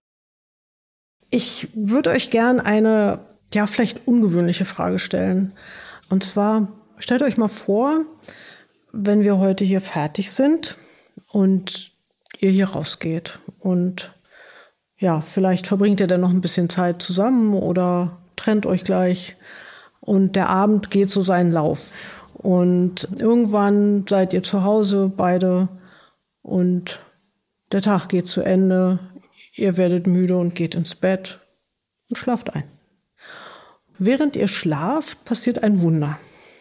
Ich würde euch gern eine, vielleicht ungewöhnliche Frage stellen. Und zwar, stellt euch mal vor, wenn wir heute hier fertig sind und ihr hier rausgeht und vielleicht verbringt ihr dann noch ein bisschen Zeit zusammen oder trennt euch gleich und der Abend geht so seinen Lauf. Und irgendwann seid ihr zu Hause beide und der Tag geht zu Ende, ihr werdet müde und geht ins Bett und schlaft ein. Während ihr schlaft, passiert ein Wunder.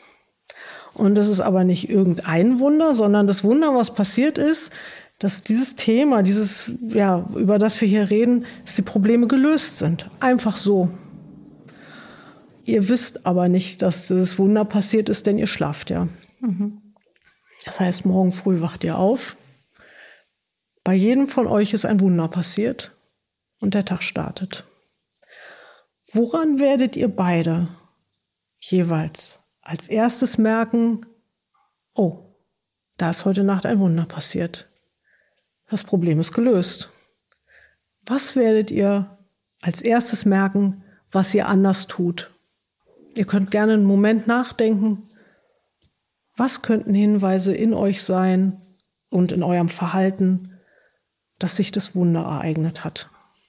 Und das ist aber nicht irgendein Wunder, sondern das Wunder, was passiert ist, dass dieses Thema, über das wir hier reden, dass die Probleme gelöst sind. Einfach so. Ihr wisst aber nicht, dass dieses Wunder passiert ist, denn ihr schlaft ja. Das heißt, morgen früh wacht ihr auf. Bei jedem von euch ist ein Wunder passiert und der Tag startet. Woran werdet ihr beide jeweils als erstes merken, oh, da ist heute Nacht ein Wunder passiert? Das Problem ist gelöst. Was werdet ihr als erstes merken, was ihr anders tut? Ihr könnt gerne einen Moment nachdenken. Was könnten Hinweise in euch sein und in eurem Verhalten, dass sich das Wunder ereignet hat?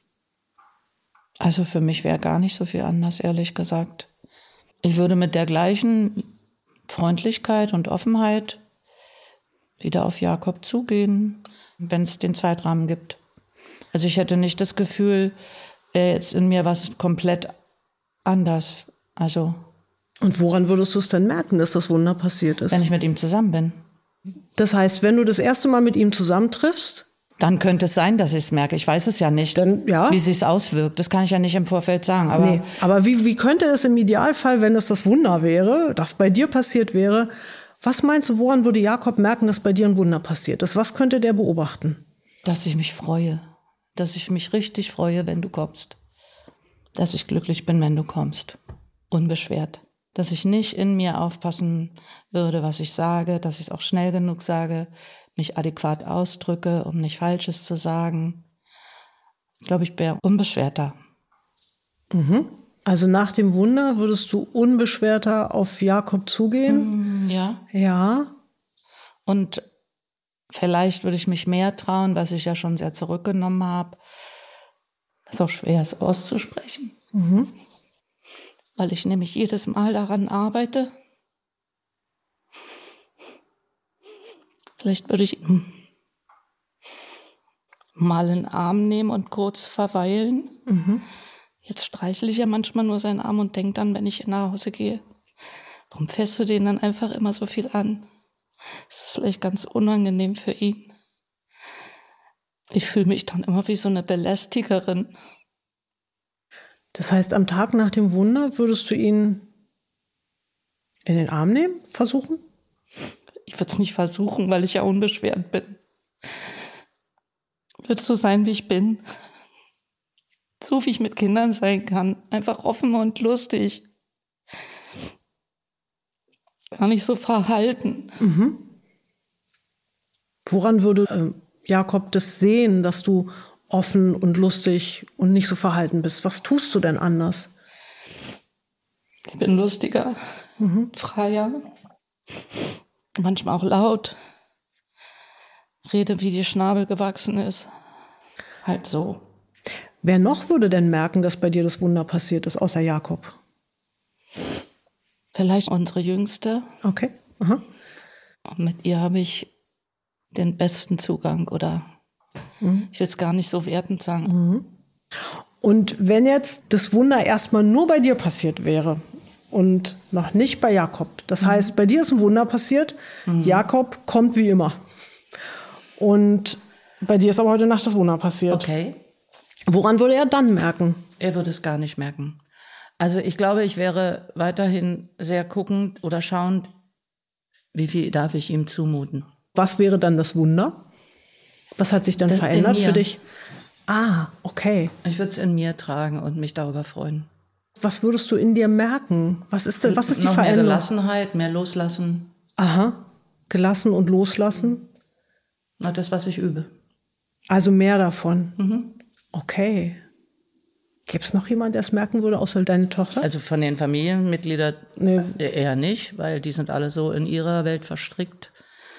Also für mich wäre gar nicht so viel anders, ehrlich gesagt. Ich würde mit der gleichen Freundlichkeit und Offenheit wieder auf Jakob zugehen, wenn es den Zeitrahmen gibt. Also ich hätte nicht das Gefühl, jetzt in mir was komplett anders. Also. Und woran würdest du es denn merken, dass das Wunder passiert ist? Wenn ich mit ihm zusammen bin. Das heißt, wenn du das erste Mal mit ihm zusammentriffst? Dann könnte es sein, dass ich es merke. Ich weiß es ja nicht, wie es sich auswirkt. Das kann ich ja nicht im Vorfeld sagen. Aber wie könnte es im Idealfall, wenn es das Wunder wäre, das bei dir passiert wäre, was meinst du, woran würde Jakob merken, dass bei dir ein Wunder passiert ist? Was könnte der beobachten? Dass ich mich freue. Dass ich mich richtig freue, wenn du kommst. Dass ich glücklich bin, wenn du kommst. Unbeschwert. Dass ich nicht in mir aufpassen würde, was ich sage. Dass ich es auch schnell genug sage. Mich adäquat ausdrücke, um nicht Falsches zu sagen. Ich glaube, ich wäre unbeschwerter. Also nach dem Wunder würdest du unbeschwerter auf Jakob zugehen? Ja. Ja. Und vielleicht würde ich mich mehr trauen, was ich ja schon sehr zurückgenommen habe. Das ist auch schwer, es auszusprechen. Weil ich nämlich jedes Mal daran arbeite. Vielleicht würde ich ihn mal in den Arm nehmen und kurz verweilen. Jetzt streichle ich ja manchmal nur seinen Arm und denke dann, wenn ich nach Hause gehe, warum fährst du den dann einfach immer so viel an? Das ist vielleicht ganz unangenehm für ihn. Ich fühle mich dann immer wie so eine Belästigerin. Das heißt, am Tag nach dem Wunder würdest du ihn in den Arm nehmen, versuchen? Ich würde es nicht versuchen, weil ich ja unbeschwert bin. Ich würde so sein, wie ich bin. So wie ich mit Kindern sein kann. Einfach offen und lustig. Gar nicht so verhalten. Woran würde Jakob das sehen, dass du offen und lustig und nicht so verhalten bist? Was tust du denn anders? Ich bin lustiger, freier, manchmal auch laut, rede, wie die Schnabel gewachsen ist. Halt so. Wer noch würde denn merken, dass bei dir das Wunder passiert ist, außer Jakob? Vielleicht unsere Jüngste. Okay. Aha. Und mit ihr habe ich den besten Zugang, oder ich will es gar nicht so wertend sagen. Und wenn jetzt das Wunder erstmal nur bei dir passiert wäre und noch nicht bei Jakob, das heißt, bei dir ist ein Wunder passiert, Jakob kommt wie immer. Und bei dir ist aber heute Nacht das Wunder passiert. Okay. Woran würde er dann merken? Er würde es gar nicht merken. Also ich glaube, ich wäre weiterhin sehr guckend oder schauend, wie viel darf ich ihm zumuten. Was wäre dann das Wunder? Was hat sich dann verändert für dich? Ah, okay. Ich würde es in mir tragen und mich darüber freuen. Was würdest du in dir merken? Was ist die Noch Veränderung? mehr Gelassenheit, mehr loslassen. Aha, gelassen und loslassen. Na, das, was ich übe. Also mehr davon. Okay. Gibt es noch jemanden, der es merken würde, außer deine Tochter? Also von den Familienmitgliedern eher nicht, weil die sind alle so in ihrer Welt verstrickt.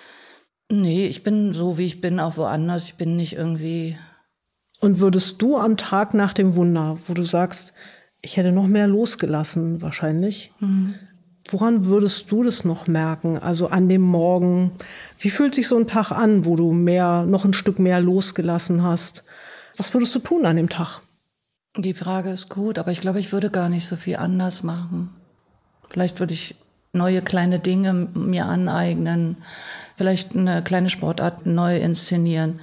Nee, ich bin so, wie ich bin, auch woanders. Ich bin nicht irgendwie... Und würdest du am Tag nach dem Wunder, wo du sagst, ich hätte noch mehr losgelassen wahrscheinlich, woran würdest du das noch merken? Also an dem Morgen, wie fühlt sich so ein Tag an, wo du noch ein Stück mehr losgelassen hast? Was würdest du tun an dem Tag? Die Frage ist gut, aber ich glaube, ich würde gar nicht so viel anders machen. Vielleicht würde ich neue kleine Dinge mir aneignen, vielleicht eine kleine Sportart neu inszenieren,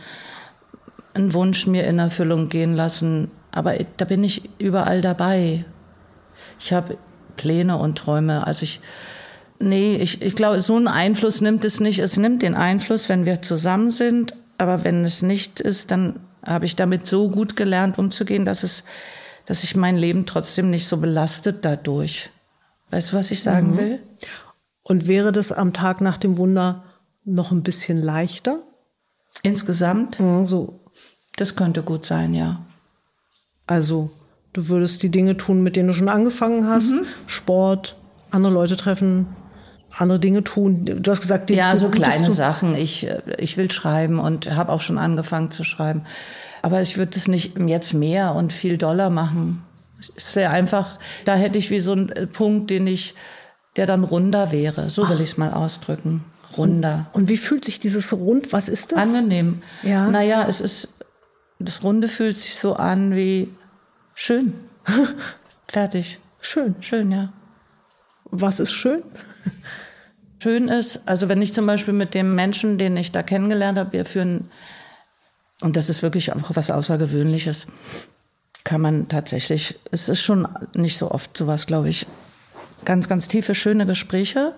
einen Wunsch mir in Erfüllung gehen lassen. Aber da bin ich überall dabei. Ich habe Pläne und Träume. Also ich glaube, so einen Einfluss nimmt es nicht. Es nimmt den Einfluss, wenn wir zusammen sind. Aber wenn es nicht ist, dann habe ich damit so gut gelernt, umzugehen, dass ich mein Leben trotzdem nicht so belastet dadurch. Weißt du, was ich sagen will? Und wäre das am Tag nach dem Wunder noch ein bisschen leichter? Insgesamt? So. Das könnte gut sein, ja. Also, du würdest die Dinge tun, mit denen du schon angefangen hast. Sport, andere Leute treffen, andere Dinge tun. Du hast gesagt, so kleine Sachen. Ich will schreiben und habe auch schon angefangen zu schreiben. Aber ich würde es nicht jetzt mehr und viel doller machen. Es wäre einfach, da hätte ich wie so einen Punkt, der dann runder wäre. So will ich es mal ausdrücken. Runder. Und wie fühlt sich dieses Rund, was ist das? Angenehm. Ja. Naja, das Runde fühlt sich so an wie schön. Fertig. Schön. Schön, ja. Was ist schön? Schön ist, also wenn ich zum Beispiel mit dem Menschen, den ich da kennengelernt habe, wir führen, und das ist wirklich auch was Außergewöhnliches, kann man tatsächlich, es ist schon nicht so oft sowas, glaube ich, ganz, ganz tiefe, schöne Gespräche.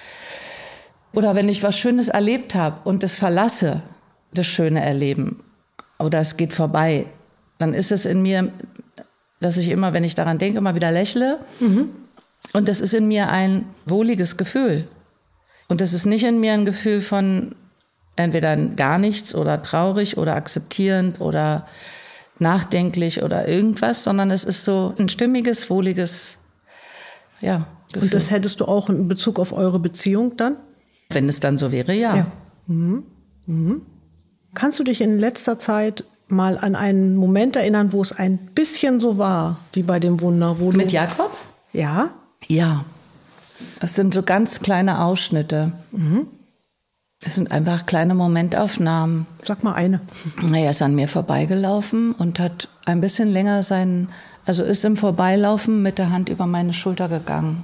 Oder wenn ich was Schönes erlebt habe und es verlasse, das schöne Erleben, oder es geht vorbei, dann ist es in mir, dass ich immer, wenn ich daran denke, immer wieder lächle. Und das ist in mir ein wohliges Gefühl. Und das ist nicht in mir ein Gefühl von entweder gar nichts oder traurig oder akzeptierend oder nachdenklich oder irgendwas, sondern es ist so ein stimmiges, wohliges, Gefühl. Und das hättest du auch in Bezug auf eure Beziehung dann? Wenn es dann so wäre, ja. Kannst du dich in letzter Zeit mal an einen Moment erinnern, wo es ein bisschen so war, wie bei dem Wunder? Mit Jakob? Ja? Ja. Das sind so ganz kleine Ausschnitte. Das sind einfach kleine Momentaufnahmen. Sag mal eine. Er ist an mir vorbeigelaufen und hat ein bisschen länger ist im Vorbeilaufen mit der Hand über meine Schulter gegangen.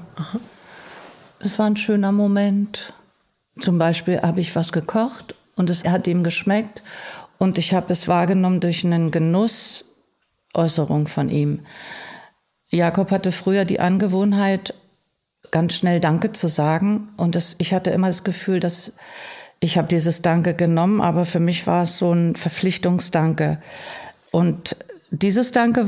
Das war ein schöner Moment. Zum Beispiel habe ich was gekocht und es hat ihm geschmeckt und ich habe es wahrgenommen durch eine Genussäußerung von ihm. Jakob hatte früher die Angewohnheit, ganz schnell Danke zu sagen und ich hatte immer das Gefühl, dass ich habe dieses Danke genommen, aber für mich war es so ein Verpflichtungsdanke. Und dieses Danke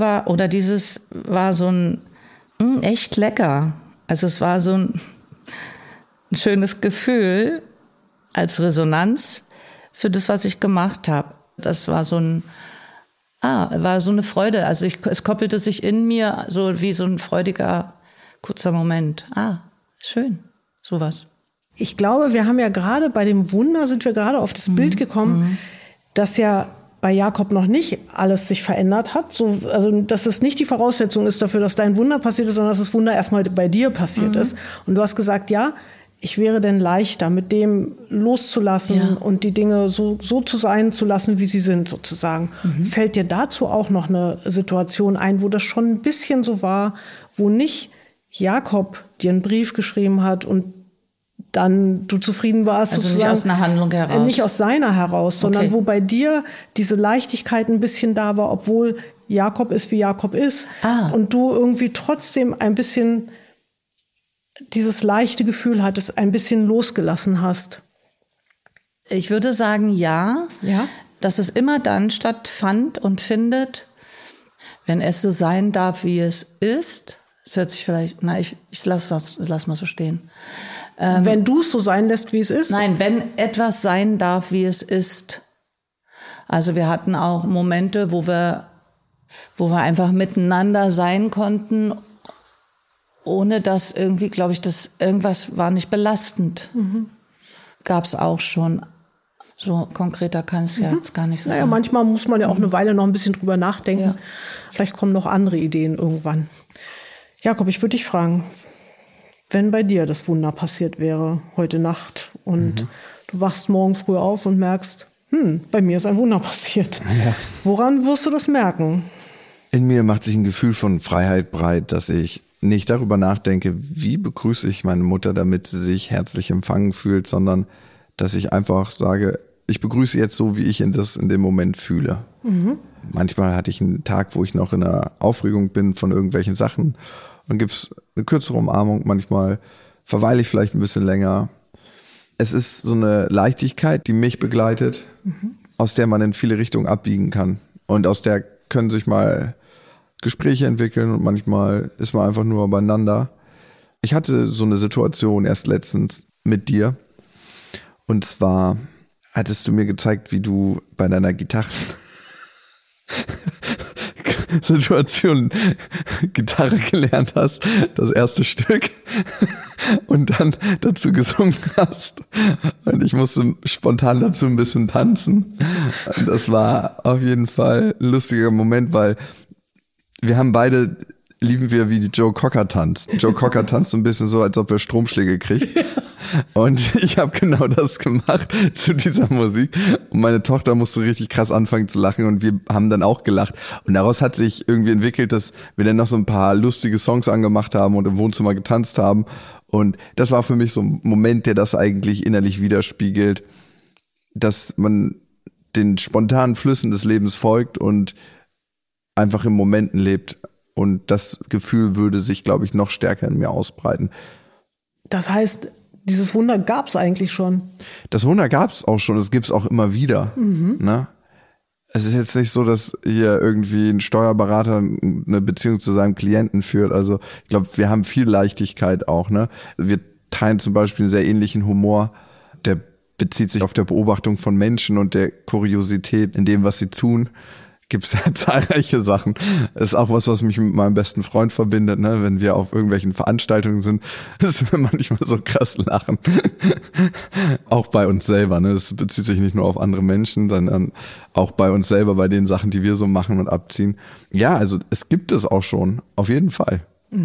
war so ein echt lecker. Also es war so ein schönes Gefühl als Resonanz für das, was ich gemacht habe. Das war so ein war so eine Freude. Also es koppelte sich in mir so wie so ein freudiger, kurzer Moment. Schön, sowas. Ich glaube, wir haben ja gerade bei dem Wunder, sind wir gerade auf das Bild gekommen, dass ja bei Jakob noch nicht alles sich verändert hat. Also, dass es nicht die Voraussetzung ist dafür, dass dein Wunder passiert ist, sondern dass das Wunder erstmal bei dir passiert ist. Und du hast gesagt, ja, ich wäre denn leichter, mit dem loszulassen und die Dinge so zu sein zu lassen, wie sie sind, sozusagen. Fällt dir dazu auch noch eine Situation ein, wo das schon ein bisschen so war, wo nicht Jakob dir einen Brief geschrieben hat und dann du zufrieden warst, also sozusagen. Nicht aus einer Handlung heraus. Nicht aus seiner heraus, sondern wo bei dir diese Leichtigkeit ein bisschen da war, obwohl Jakob ist, wie Jakob ist. Und du irgendwie trotzdem ein bisschen dieses leichte Gefühl hattest, ein bisschen losgelassen hast. Ich würde sagen, ja, dass es immer dann stattfand und findet, wenn es so sein darf, wie es ist. Das hört sich vielleicht, ich lass mal so stehen. Wenn du es so sein lässt, wie es ist? Nein, wenn etwas sein darf, wie es ist. Also wir hatten auch Momente, wo wir einfach miteinander sein konnten, ohne dass irgendwie, glaube ich, irgendwas war nicht belastend. Gab es auch schon. So konkreter kann es jetzt gar nicht so sein. Manchmal muss man ja auch eine Weile noch ein bisschen drüber nachdenken. Ja. Vielleicht kommen noch andere Ideen irgendwann. Jakob, ich würde dich fragen, wenn bei dir das Wunder passiert wäre heute Nacht und du wachst morgen früh auf und merkst, bei mir ist ein Wunder passiert. Ja. Woran wirst du das merken? In mir macht sich ein Gefühl von Freiheit breit, dass ich nicht darüber nachdenke, wie begrüße ich meine Mutter, damit sie sich herzlich empfangen fühlt, sondern dass ich einfach sage, ich begrüße jetzt so, wie ich in dem Moment fühle. Manchmal hatte ich einen Tag, wo ich noch in einer Aufregung bin von irgendwelchen Sachen. Dann gibt es eine kürzere Umarmung, manchmal verweile ich vielleicht ein bisschen länger. Es ist so eine Leichtigkeit, die mich begleitet, aus der man in viele Richtungen abbiegen kann. Und aus der können sich mal Gespräche entwickeln und manchmal ist man einfach nur beieinander. Ich hatte so eine Situation erst letztens mit dir. Und zwar hattest du mir gezeigt, wie du bei deiner Situation Gitarre gelernt hast, das erste Stück, und dann dazu gesungen hast. Und ich musste spontan dazu ein bisschen tanzen. Und das war auf jeden Fall ein lustiger Moment, weil wir haben beide, lieben wir, wie Joe Cocker tanzt. Joe Cocker tanzt so ein bisschen so, als ob er Stromschläge kriegt. Und ich habe genau das gemacht zu dieser Musik. Und meine Tochter musste richtig krass anfangen zu lachen und wir haben dann auch gelacht. Und daraus hat sich irgendwie entwickelt, dass wir dann noch so ein paar lustige Songs angemacht haben und im Wohnzimmer getanzt haben. Und das war für mich so ein Moment, der das eigentlich innerlich widerspiegelt, dass man den spontanen Flüssen des Lebens folgt und einfach in Momenten lebt. Und das Gefühl würde sich, glaube ich, noch stärker in mir ausbreiten. Das heißt, dieses Wunder gab es eigentlich schon? Das Wunder gab es auch schon, es gibt es auch immer wieder. Ne? Es ist jetzt nicht so, dass hier irgendwie ein Steuerberater eine Beziehung zu seinem Klienten führt. Also ich glaube, wir haben viel Leichtigkeit auch. Ne? Wir teilen zum Beispiel einen sehr ähnlichen Humor, der bezieht sich auf der Beobachtung von Menschen und der Kuriosität in dem, was sie tun. Gibt es ja zahlreiche Sachen. Das ist auch was mich mit meinem besten Freund verbindet, ne? Wenn wir auf irgendwelchen Veranstaltungen sind, dass wir manchmal so krass lachen. Auch bei uns selber, ne? Das bezieht sich nicht nur auf andere Menschen, sondern auch bei uns selber, bei den Sachen, die wir so machen und abziehen. Ja, also es gibt es auch schon, auf jeden Fall.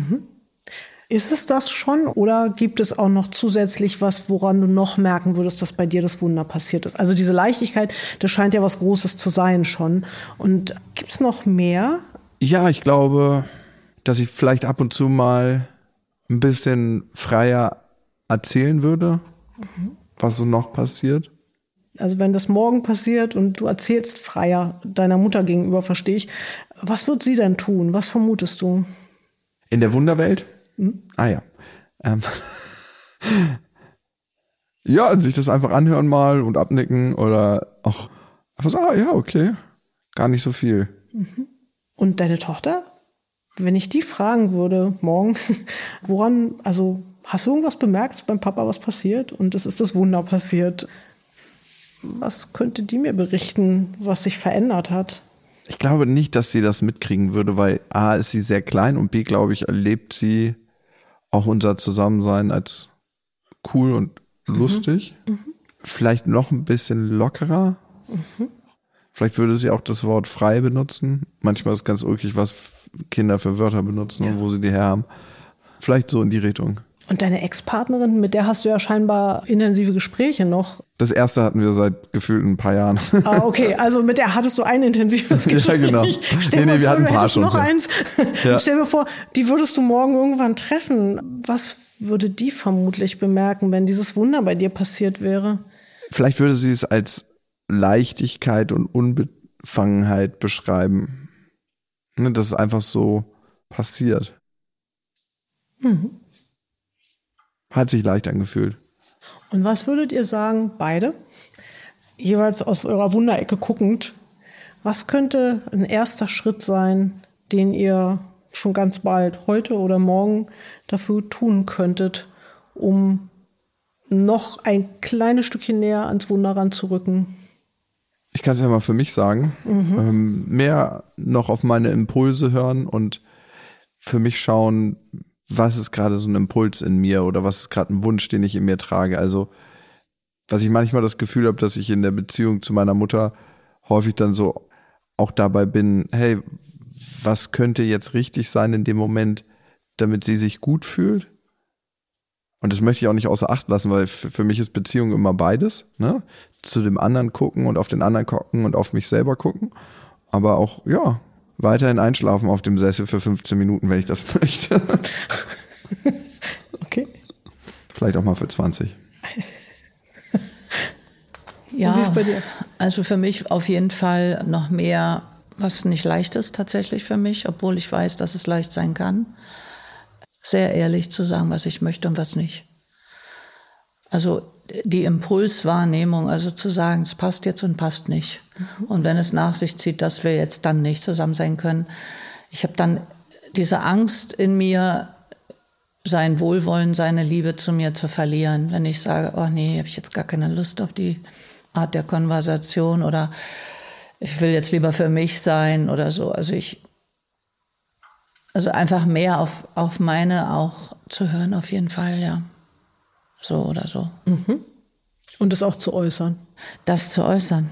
Ist es das schon oder gibt es auch noch zusätzlich was, woran du noch merken würdest, dass bei dir das Wunder passiert ist? Also diese Leichtigkeit, das scheint ja was Großes zu sein schon. Und gibt es noch mehr? Ja, ich glaube, dass ich vielleicht ab und zu mal ein bisschen freier erzählen würde, was so noch passiert. Also wenn das morgen passiert und du erzählst freier deiner Mutter gegenüber, verstehe ich. Was wird sie denn tun? Was vermutest du? In der Wunderwelt? Ah ja. Ja, sich das einfach anhören mal und abnicken oder auch einfach so, ja, okay, gar nicht so viel. Und deine Tochter? Wenn ich die fragen würde morgen, woran, also hast du irgendwas bemerkt, dass beim Papa was passiert und es ist das Wunder passiert? Was könnte die mir berichten, was sich verändert hat? Ich glaube nicht, dass sie das mitkriegen würde, weil A, ist sie sehr klein und B, glaube ich, erlebt sie auch unser Zusammensein als cool und lustig. Vielleicht noch ein bisschen lockerer. Vielleicht würde sie auch das Wort frei benutzen. Manchmal ist es ganz ulkig, was Kinder für Wörter benutzen und wo sie die her haben. Vielleicht so in die Richtung. Und deine Ex-Partnerin, mit der hast du ja scheinbar intensive Gespräche noch. Das erste hatten wir seit gefühlt ein paar Jahren. Ah, okay, also mit der hattest du ein intensives Gespräch. Ja, genau. Stell dir wir hatten ein vor, du paar hättest schon. noch eins. Ja. Stell dir vor, die würdest du morgen irgendwann treffen. Was würde die vermutlich bemerken, wenn dieses Wunder bei dir passiert wäre? Vielleicht würde sie es als Leichtigkeit und Unbefangenheit beschreiben. Ne, dass es einfach so passiert. Hat sich leicht angefühlt. Und was würdet ihr sagen, beide, jeweils aus eurer Wunderecke guckend, was könnte ein erster Schritt sein, den ihr schon ganz bald, heute oder morgen, dafür tun könntet, um noch ein kleines Stückchen näher ans Wunder ranzurücken? Ich kann es ja mal für mich sagen. Mehr noch auf meine Impulse hören und für mich schauen, was ist gerade so ein Impuls in mir oder was ist gerade ein Wunsch, den ich in mir trage. Also, was ich manchmal das Gefühl habe, dass ich in der Beziehung zu meiner Mutter häufig dann so auch dabei bin, hey, was könnte jetzt richtig sein in dem Moment, damit sie sich gut fühlt? Und das möchte ich auch nicht außer Acht lassen, weil für mich ist Beziehung immer beides, ne? Zu dem anderen gucken und auf den anderen gucken und auf mich selber gucken. Aber auch, ja, weiterhin einschlafen auf dem Sessel für 15 Minuten, wenn ich das möchte. Okay. Vielleicht auch mal für 20. Ja, wie ist bei dir? also für mich auf jeden Fall noch mehr, was nicht leicht ist tatsächlich für mich, obwohl ich weiß, dass es leicht sein kann. Sehr ehrlich zu sagen, was ich möchte und was nicht. Also die Impulswahrnehmung, also zu sagen, es passt jetzt und passt nicht. Und wenn es nach sich zieht, dass wir jetzt dann nicht zusammen sein können. Ich habe dann diese Angst in mir, sein Wohlwollen, seine Liebe zu mir zu verlieren. Wenn ich sage, oh nee, habe ich jetzt gar keine Lust auf die Art der Konversation oder ich will jetzt lieber für mich sein oder so. Also einfach mehr auf meine auch zu hören, auf jeden Fall, ja. So oder so. Und es auch zu äußern. Das zu äußern.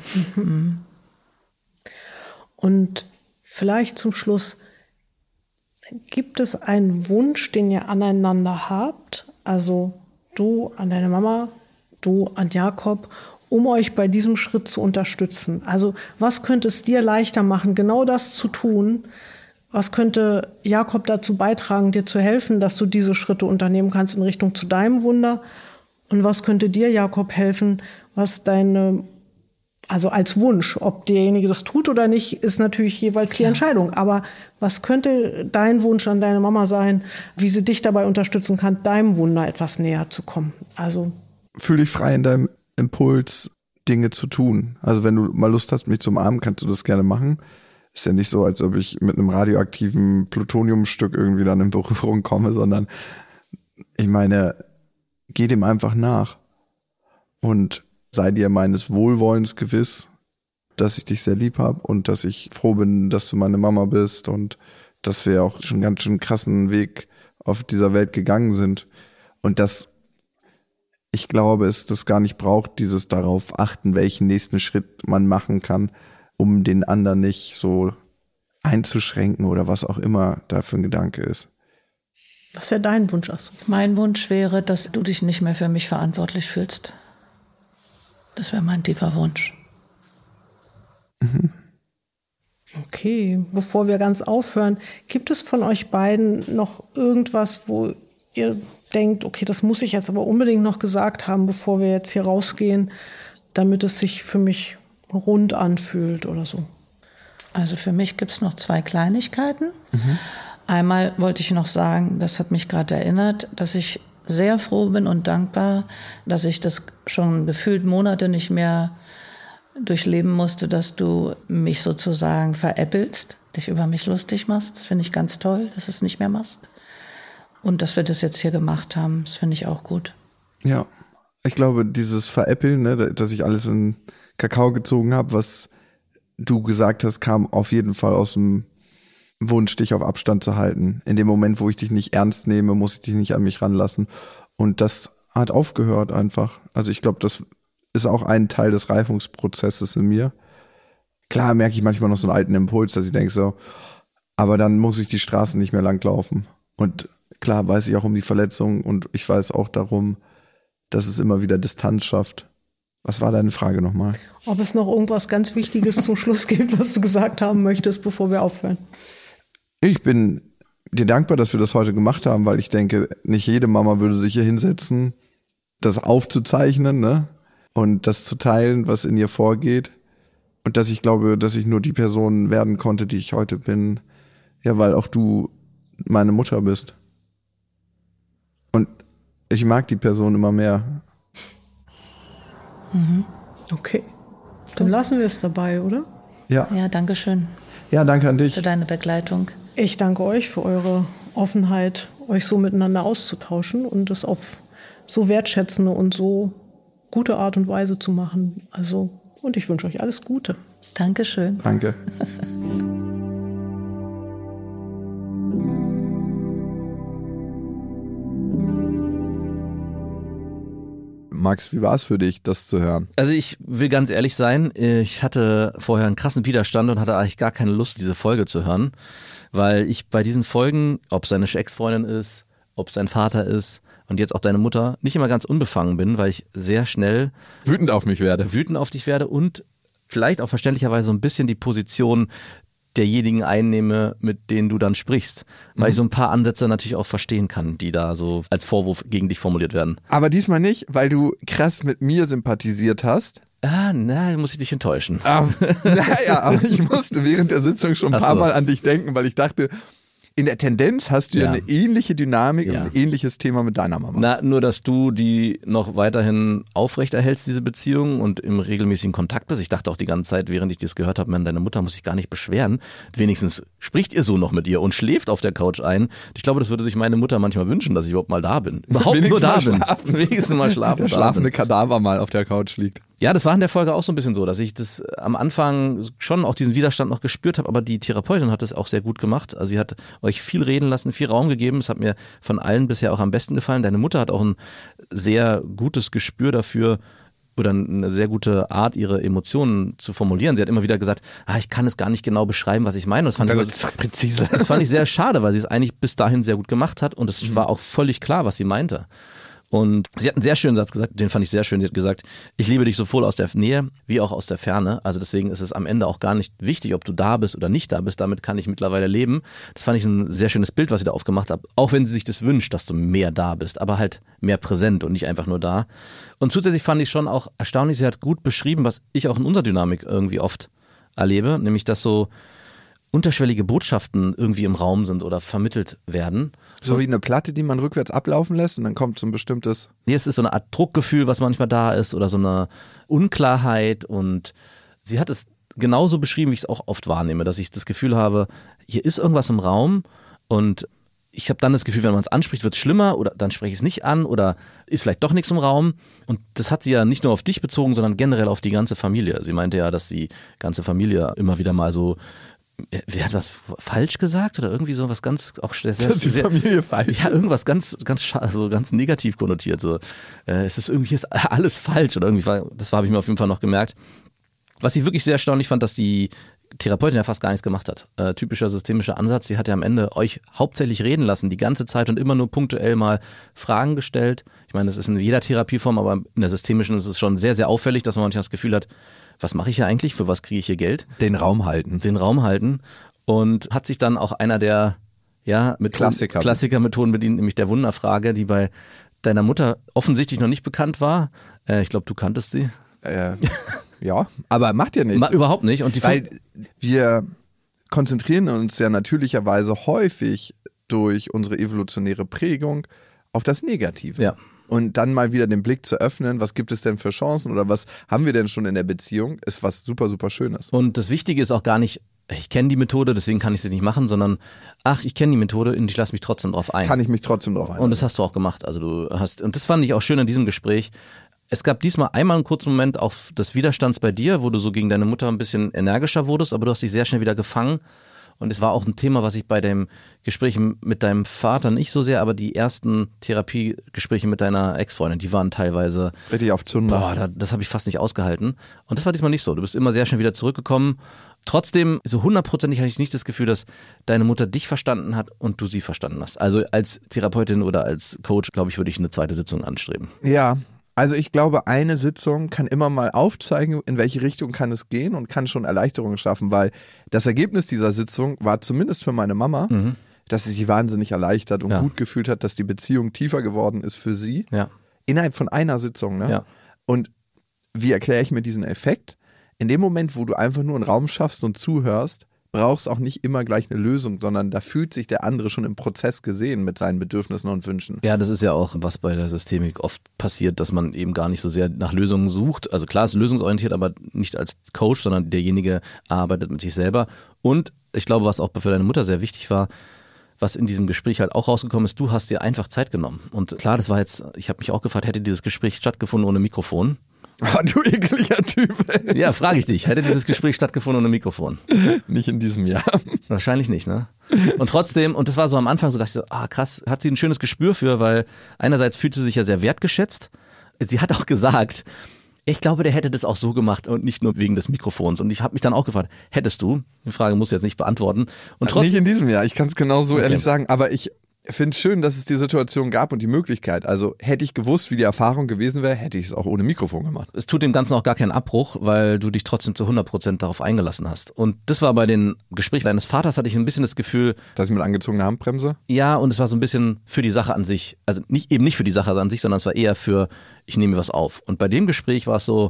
Und vielleicht zum Schluss, gibt es einen Wunsch, den ihr aneinander habt? Also du an deine Mama, du an Jakob, um euch bei diesem Schritt zu unterstützen. Also was könnte es dir leichter machen, genau das zu tun? Was könnte Jakob dazu beitragen, dir zu helfen, dass du diese Schritte unternehmen kannst in Richtung zu deinem Wunder? Und was könnte dir, Jakob, helfen, was also als Wunsch, ob derjenige das tut oder nicht, ist natürlich jeweils die Entscheidung. Aber was könnte dein Wunsch an deine Mama sein, wie sie dich dabei unterstützen kann, deinem Wunder etwas näher zu kommen? Also Fühl dich frei in deinem Impuls, Dinge zu tun. Also wenn du mal Lust hast, mich zu umarmen, kannst du das gerne machen. Ist ja nicht so, als ob ich mit einem radioaktiven Plutoniumstück irgendwie dann in Berührung komme, sondern ich meine, geh dem einfach nach und sei dir meines Wohlwollens gewiss, dass ich dich sehr lieb habe und dass ich froh bin, dass du meine Mama bist und dass wir auch schon ganz schön krassen Weg auf dieser Welt gegangen sind. Und dass ich glaube, es das gar nicht braucht, dieses darauf achten, welchen nächsten Schritt man machen kann, um den anderen nicht so einzuschränken oder was auch immer da für ein Gedanke ist. was wäre dein Wunsch, Astrid? Mein Wunsch wäre, dass du dich nicht mehr für mich verantwortlich fühlst. Das wäre mein tiefer Wunsch. Okay, bevor wir ganz aufhören, gibt es von euch beiden noch irgendwas, wo ihr denkt, okay, das muss ich jetzt aber unbedingt noch gesagt haben, bevor wir jetzt hier rausgehen, damit es sich für mich rund anfühlt oder so? Also für mich gibt es noch 2 Kleinigkeiten. Einmal wollte ich noch sagen, das hat mich gerade erinnert, dass ich sehr froh bin und dankbar, dass ich das schon gefühlt Monate nicht mehr durchleben musste, dass du mich sozusagen veräppelst, dich über mich lustig machst. Das finde ich ganz toll, dass du es nicht mehr machst. Und dass wir das jetzt hier gemacht haben, das finde ich auch gut. Ja, ich glaube, dieses Veräppeln, ne, dass ich alles in Kakao gezogen habe, was du gesagt hast, kam auf jeden Fall aus dem Wunsch, dich auf Abstand zu halten. In dem Moment, wo ich dich nicht ernst nehme, muss ich dich nicht an mich ranlassen. Und das hat aufgehört einfach. Also ich glaube, das ist auch ein Teil des Reifungsprozesses in mir. Klar merke ich manchmal noch so einen alten Impuls, dass ich denke so, aber dann muss ich die Straßen nicht mehr langlaufen. Und klar weiß ich auch um die Verletzung und ich weiß auch darum, dass es immer wieder Distanz schafft. Was war deine Frage nochmal? Ob es noch irgendwas ganz Wichtiges zum Schluss gibt, was du gesagt haben möchtest, bevor wir aufhören? Ich bin dir dankbar, dass wir das heute gemacht haben, weil ich denke, nicht jede Mama würde sich hier hinsetzen, das aufzuzeichnen, ne? Und das zu teilen, was in ihr vorgeht. Und dass ich glaube, dass ich nur die Person werden konnte, die ich heute bin. Ja, weil auch du meine Mutter bist. Und ich mag die Person immer mehr. Okay, dann lassen wir es dabei, oder? Ja. Ja, danke schön Ja, danke an dich. für deine Begleitung. Ich danke euch für eure Offenheit, euch so miteinander auszutauschen und es auf so wertschätzende und so gute Art und Weise zu machen. Also, und ich wünsche euch alles Gute. Dankeschön. Danke. Max, wie war es für dich, das zu hören? Also ich will ganz ehrlich sein, ich hatte vorher einen krassen Widerstand und hatte eigentlich gar keine Lust, diese Folge zu hören, weil ich bei diesen Folgen, ob seine Ex-Freundin ist, ob sein Vater ist und jetzt auch deine Mutter, nicht immer ganz unbefangen bin, weil ich sehr schnell Wütend auf mich werde. wütend auf dich werde und vielleicht auch verständlicherweise so ein bisschen die Position derjenigen einnehme, mit denen du dann sprichst. Weil ich so ein paar Ansätze natürlich auch verstehen kann, die da so als Vorwurf gegen dich formuliert werden. Aber diesmal nicht, weil du krass mit mir sympathisiert hast. Muss ich dich enttäuschen. Naja, aber ich musste während der Sitzung schon ein Ach paar so. Mal an dich denken, weil ich dachte, in der Tendenz hast du ja Ja. eine ähnliche Dynamik Ja. und ein ähnliches Thema mit deiner Mama. Na, nur, dass du die noch weiterhin aufrechterhältst, diese Beziehung und im regelmäßigen Kontakt bist. Ich dachte auch die ganze Zeit, während ich das gehört habe, deine Mutter muss sich gar nicht beschweren. Wenigstens spricht ihr so noch mit ihr und schläft auf der Couch ein. Ich glaube, das würde sich meine Mutter manchmal wünschen, dass ich überhaupt mal da bin. Überhaupt nur da bin. Wenigstens mal schlafen. Der schlafende Kadaver mal auf der Couch liegt. Ja, das war in der Folge auch so ein bisschen so, dass ich das am Anfang schon auch diesen Widerstand noch gespürt habe, aber die Therapeutin hat das auch sehr gut gemacht. Also sie hat euch viel reden lassen, viel Raum gegeben. Es hat mir von allen bisher auch am besten gefallen. Deine Mutter hat auch ein sehr gutes Gespür dafür oder eine sehr gute Art, ihre Emotionen zu formulieren. Sie hat immer wieder gesagt, ich kann es gar nicht genau beschreiben, was ich meine. Das fand Präzise. das fand ich sehr schade, weil sie es eigentlich bis dahin sehr gut gemacht hat und es war auch völlig klar, was sie meinte. Und sie hat einen sehr schönen Satz gesagt, den fand ich sehr schön. Sie hat gesagt, ich liebe dich sowohl aus der Nähe wie auch aus der Ferne. Also deswegen ist es am Ende auch gar nicht wichtig, ob du da bist oder nicht da bist. Damit kann ich mittlerweile leben. Das fand ich ein sehr schönes Bild, was sie da aufgemacht hat. Auch wenn sie sich das wünscht, dass du mehr da bist, aber halt mehr präsent und nicht einfach nur da. Und zusätzlich fand ich schon auch erstaunlich, sie hat gut beschrieben, was ich auch in unserer Dynamik irgendwie oft erlebe, nämlich dass so unterschwellige Botschaften irgendwie im Raum sind oder vermittelt werden. So wie eine Platte, die man rückwärts ablaufen lässt und dann kommt so ein bestimmtes... Nee, es ist so eine Art Druckgefühl, was manchmal da ist oder so eine Unklarheit und sie hat es genauso beschrieben, wie ich es auch oft wahrnehme, dass ich das Gefühl habe, hier ist irgendwas im Raum und ich habe dann das Gefühl, wenn man es anspricht, wird es schlimmer oder dann spreche ich es nicht an oder ist vielleicht doch nichts im Raum und das hat sie ja nicht nur auf dich bezogen, sondern generell auf die ganze Familie. Sie meinte ja, dass die ganze Familie immer wieder mal so sie hat was falsch gesagt oder irgendwie so was ganz auch sehr, Die Familie falsch. ja, irgendwas ganz negativ konnotiert. So. Es ist irgendwie ist alles falsch oder irgendwie das habe ich mir auf jeden Fall noch gemerkt. Was ich wirklich sehr erstaunlich fand, dass die Therapeutin ja fast gar nichts gemacht hat. Typischer systemischer Ansatz. Sie hat ja am Ende euch hauptsächlich reden lassen, die ganze Zeit und immer nur punktuell mal Fragen gestellt. Ich meine, das ist in jeder Therapieform, aber in der systemischen ist es schon sehr, sehr auffällig, dass man manchmal das Gefühl hat, was mache ich hier eigentlich, für was kriege ich hier Geld? Den Raum halten. Den Raum halten und hat sich dann auch einer der Klassikermethoden bedient, nämlich der Wunderfrage, die bei deiner Mutter offensichtlich noch nicht bekannt war. Ich glaube, du kanntest sie. Ja, aber macht ja nichts. Überhaupt nicht. Und weil wir konzentrieren uns ja natürlicherweise häufig durch unsere evolutionäre Prägung auf das Negative. Ja. Und dann mal wieder den Blick zu öffnen, was gibt es denn für Chancen oder was haben wir denn schon in der Beziehung, ist was super, super Schönes. Und das Wichtige ist auch gar nicht, ich kenne die Methode, deswegen kann ich sie nicht machen, sondern ich kenne die Methode und ich lasse mich trotzdem drauf ein. Kann ich mich trotzdem drauf ein. Und das hast du auch gemacht. Also und das fand ich auch schön in diesem Gespräch, Es gab diesmal einmal einen kurzen Moment auch des Widerstands bei dir, wo du so gegen deine Mutter ein bisschen energischer wurdest, aber du hast dich sehr schnell wieder gefangen. Und es war auch ein Thema, was ich bei dem Gespräch mit deinem Vater nicht so sehr, aber die ersten Therapiegespräche mit deiner Ex-Freundin, die waren teilweise Richtig auf Zunder. Boah, das habe ich fast nicht ausgehalten. Und das war diesmal nicht so. Du bist immer sehr schnell wieder zurückgekommen. Trotzdem, so 100%ig hatte ich nicht das Gefühl, dass deine Mutter dich verstanden hat und du sie verstanden hast. Also als Therapeutin oder als Coach, glaube ich, würde ich eine zweite Sitzung anstreben. Ja, also ich glaube, eine Sitzung kann immer mal aufzeigen, in welche Richtung kann es gehen und kann schon Erleichterungen schaffen, weil das Ergebnis dieser Sitzung war zumindest für meine Mama, dass sie sich wahnsinnig erleichtert und gut gefühlt hat, dass die Beziehung tiefer geworden ist für sie. Ja. Innerhalb von einer Sitzung. Ne? Ja. Und wie erkläre ich mir diesen Effekt? In dem Moment, wo du einfach nur einen Raum schaffst und zuhörst, brauchst auch nicht immer gleich eine Lösung, sondern da fühlt sich der andere schon im Prozess gesehen mit seinen Bedürfnissen und Wünschen. Ja, das ist ja auch, was bei der Systemik oft passiert, dass man eben gar nicht so sehr nach Lösungen sucht. Also klar, es ist lösungsorientiert, aber nicht als Coach, sondern derjenige arbeitet mit sich selber. Und ich glaube, was auch für deine Mutter sehr wichtig war, was in diesem Gespräch halt auch rausgekommen ist, du hast dir einfach Zeit genommen. Und klar, das war jetzt, ich habe mich auch gefragt, hätte dieses Gespräch stattgefunden ohne Mikrofon? Oh, du ekliger Typ. Ja, frage ich dich. Hätte dieses Gespräch stattgefunden ohne Mikrofon? Nicht in diesem Jahr. Wahrscheinlich nicht, ne? Und trotzdem, und das war so am Anfang, so dachte ich so, krass, hat sie ein schönes Gespür für, weil einerseits fühlt sie sich ja sehr wertgeschätzt. Sie hat auch gesagt, ich glaube, der hätte das auch so gemacht und nicht nur wegen des Mikrofons. Und ich habe mich dann auch gefragt, hättest du? Die Frage musst du jetzt nicht beantworten. Und Nicht in diesem Jahr, ich kann es genau so Okay. ehrlich sagen, aber ich finde es schön, dass es die Situation gab und die Möglichkeit. Also hätte ich gewusst, wie die Erfahrung gewesen wäre, hätte ich es auch ohne Mikrofon gemacht. es tut dem Ganzen auch gar keinen Abbruch, weil du dich trotzdem zu 100% darauf eingelassen hast. Und das war bei den Gesprächen deines Vaters, hatte ich ein bisschen das Gefühl, Das mit angezogener Handbremse? ja, und es war so ein bisschen für die Sache an sich. Also nicht für die Sache an sich, sondern es war eher für, ich nehme mir was auf. Und bei dem Gespräch war es so,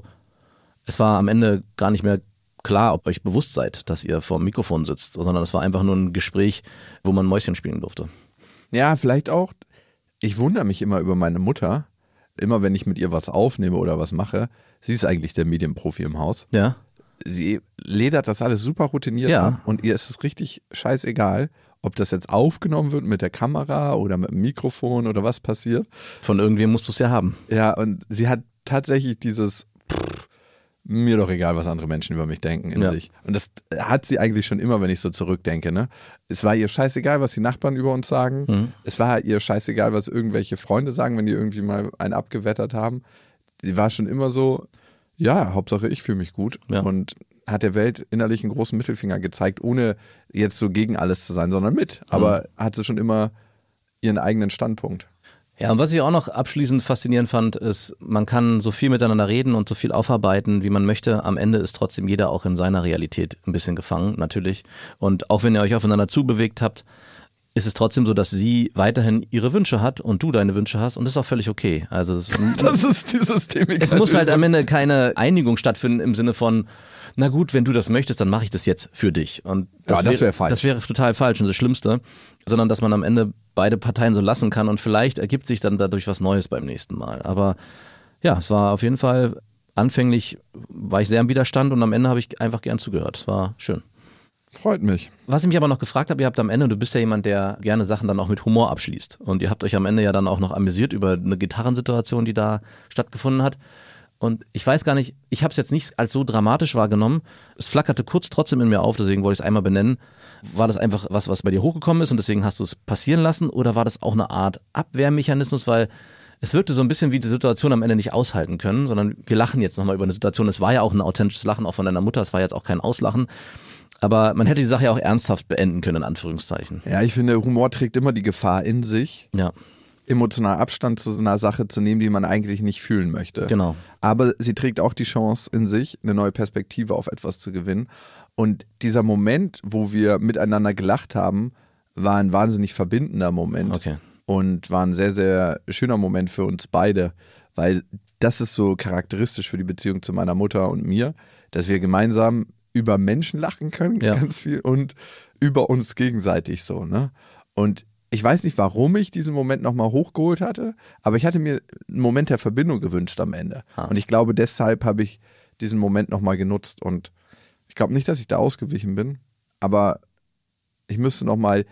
es war am Ende gar nicht mehr klar, ob euch bewusst seid, dass ihr vor dem Mikrofon sitzt, sondern es war einfach nur ein Gespräch, wo man Mäuschen spielen durfte. Ja, vielleicht auch. Ich wundere mich immer über meine Mutter. Immer wenn ich mit ihr was aufnehme oder was mache, sie ist eigentlich der Medienprofi im Haus. Ja. Sie ledert das alles super routiniert Ja. ab und ihr ist es richtig scheißegal, ob das jetzt aufgenommen wird mit der Kamera oder mit dem Mikrofon oder was passiert. Von irgendwem musst du es ja haben. Ja, und sie hat tatsächlich dieses mir doch egal, was andere Menschen über mich denken in Ja. sich. Und das hat sie eigentlich schon immer, wenn ich so zurückdenke. Ne? Es war ihr scheißegal, was die Nachbarn über uns sagen. Es war ihr scheißegal, was irgendwelche Freunde sagen, wenn die irgendwie mal einen abgewettert haben. Sie war schon immer so, ja, Hauptsache ich fühle mich gut. Ja. Und hat der Welt innerlich einen großen Mittelfinger gezeigt, ohne jetzt so gegen alles zu sein, sondern mit. Aber hatte schon immer ihren eigenen Standpunkt. Ja, und was ich auch noch abschließend faszinierend fand, ist, man kann so viel miteinander reden und so viel aufarbeiten, wie man möchte. Am Ende ist trotzdem jeder auch in seiner Realität ein bisschen gefangen, natürlich. Und auch wenn ihr euch aufeinander zubewegt habt, ist es trotzdem so, dass sie weiterhin ihre Wünsche hat und du deine Wünsche hast und das ist auch völlig okay. Also Das ist die Systemik. es muss halt am Ende keine Einigung stattfinden im Sinne von, na gut, wenn du das möchtest, dann mache ich das jetzt für dich. Und Ja, das wäre falsch. Das wäre total falsch und das Schlimmste, sondern dass man am Ende beide Parteien so lassen kann und vielleicht ergibt sich dann dadurch was Neues beim nächsten Mal. Aber ja, es war auf jeden Fall, anfänglich war ich sehr im Widerstand und am Ende habe ich einfach gern zugehört. Es war schön. Freut mich. Was ich mich aber noch gefragt habe, ihr habt am Ende, du bist ja jemand, der gerne Sachen dann auch mit Humor abschließt. Und ihr habt euch am Ende ja dann auch noch amüsiert über eine Gitarrensituation, die da stattgefunden hat. Und ich weiß gar nicht, ich habe es jetzt nicht als so dramatisch wahrgenommen. Es flackerte kurz trotzdem in mir auf, deswegen wollte ich es einmal benennen. War das einfach was bei dir hochgekommen ist und deswegen hast du es passieren lassen? Oder war das auch eine Art Abwehrmechanismus, weil es wirkte so ein bisschen wie die Situation am Ende nicht aushalten können, sondern wir lachen jetzt nochmal über eine Situation. Es war ja auch ein authentisches Lachen, auch von deiner Mutter, es war jetzt auch kein Auslachen. Aber man hätte die Sache ja auch ernsthaft beenden können, in Anführungszeichen. Ja, ich finde, Humor trägt immer die Gefahr in sich, Ja, emotional Abstand zu einer Sache zu nehmen, die man eigentlich nicht fühlen möchte. genau. Aber sie trägt auch die Chance in sich, eine neue Perspektive auf etwas zu gewinnen. Und dieser Moment, wo wir miteinander gelacht haben, war ein wahnsinnig verbindender Moment. Okay. Und war ein sehr, sehr schöner Moment für uns beide, weil das ist so charakteristisch für die Beziehung zu meiner Mutter und mir, dass wir gemeinsam über Menschen lachen können, Ja. ganz viel, und über uns gegenseitig so, ne? Und ich weiß nicht, warum ich diesen Moment nochmal hochgeholt hatte, aber ich hatte mir einen Moment der Verbindung gewünscht am Ende. Und ich glaube, deshalb habe ich diesen Moment nochmal genutzt. Und ich glaube nicht, dass ich da ausgewichen bin, aber ich müsste nochmal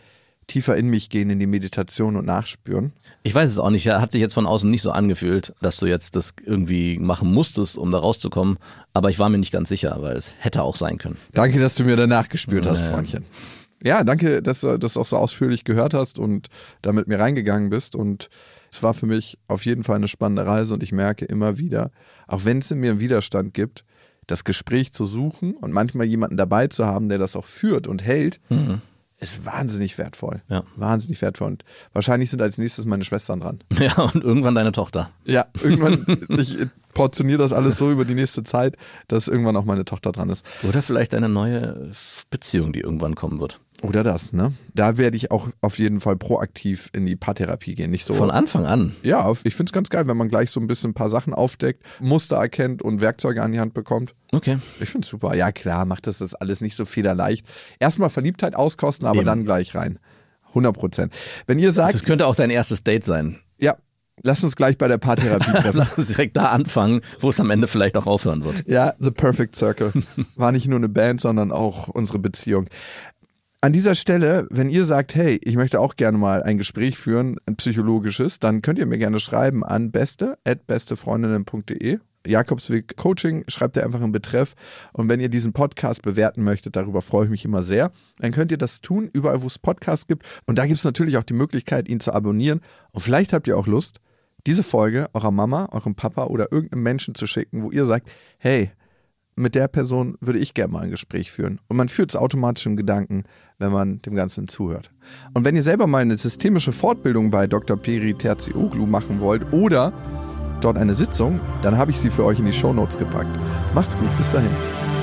tiefer in mich gehen, in die Meditation und nachspüren. Ich weiß es auch nicht, hat sich jetzt von außen nicht so angefühlt, dass du jetzt das irgendwie machen musstest, um da rauszukommen, aber ich war mir nicht ganz sicher, weil es hätte auch sein können. Danke, dass du mir danach gespürt hast, Freundchen. Ja, danke, dass du das auch so ausführlich gehört hast und da mit mir reingegangen bist, und es war für mich auf jeden Fall eine spannende Reise, und ich merke immer wieder, auch wenn es in mir einen Widerstand gibt, das Gespräch zu suchen und manchmal jemanden dabei zu haben, der das auch führt und hält, ist wahnsinnig wertvoll. Ja. Wahnsinnig wertvoll. Und wahrscheinlich sind als nächstes meine Schwestern dran. Ja, und irgendwann deine Tochter. Ja, irgendwann, ich portioniere das alles so über die nächste Zeit, dass irgendwann auch meine Tochter dran ist. Oder vielleicht eine neue Beziehung, die irgendwann kommen wird. Oder das, ne? Da werde ich auch auf jeden Fall proaktiv in die Paartherapie gehen. Nicht so. Von Anfang an. Ja, ich finde es ganz geil, wenn man gleich so ein bisschen ein paar Sachen aufdeckt, Muster erkennt und Werkzeuge an die Hand bekommt. Okay. Ich finde es super. Ja, klar, macht das alles nicht so federleicht. Erstmal Verliebtheit auskosten, aber dann gleich rein. 100%. Wenn ihr sagt. Das könnte auch dein erstes Date sein. Ja, lass uns gleich bei der Paartherapie treffen. Lass uns direkt da anfangen, wo es am Ende vielleicht auch aufhören wird. Ja, The Perfect Circle. War nicht nur eine Band, sondern auch unsere Beziehung. An dieser Stelle, wenn ihr sagt, hey, ich möchte auch gerne mal ein Gespräch führen, ein psychologisches, dann könnt ihr mir gerne schreiben an beste@bestefreundinnen.de. Jakobsweg Coaching, schreibt ihr einfach im Betreff. Und wenn ihr diesen Podcast bewerten möchtet, darüber freue ich mich immer sehr, dann könnt ihr das tun, überall wo es Podcasts gibt. Und da gibt es natürlich auch die Möglichkeit, ihn zu abonnieren. Und vielleicht habt ihr auch Lust, diese Folge eurer Mama, eurem Papa oder irgendeinem Menschen zu schicken, wo ihr sagt, hey, mit der Person würde ich gerne mal ein Gespräch führen. Und man führt es automatisch im Gedanken, wenn man dem Ganzen zuhört. Und wenn ihr selber mal eine systemische Fortbildung bei Dr. Peri Terzioglu machen wollt oder dort eine Sitzung, dann habe ich sie für euch in die Shownotes gepackt. Macht's gut, bis dahin.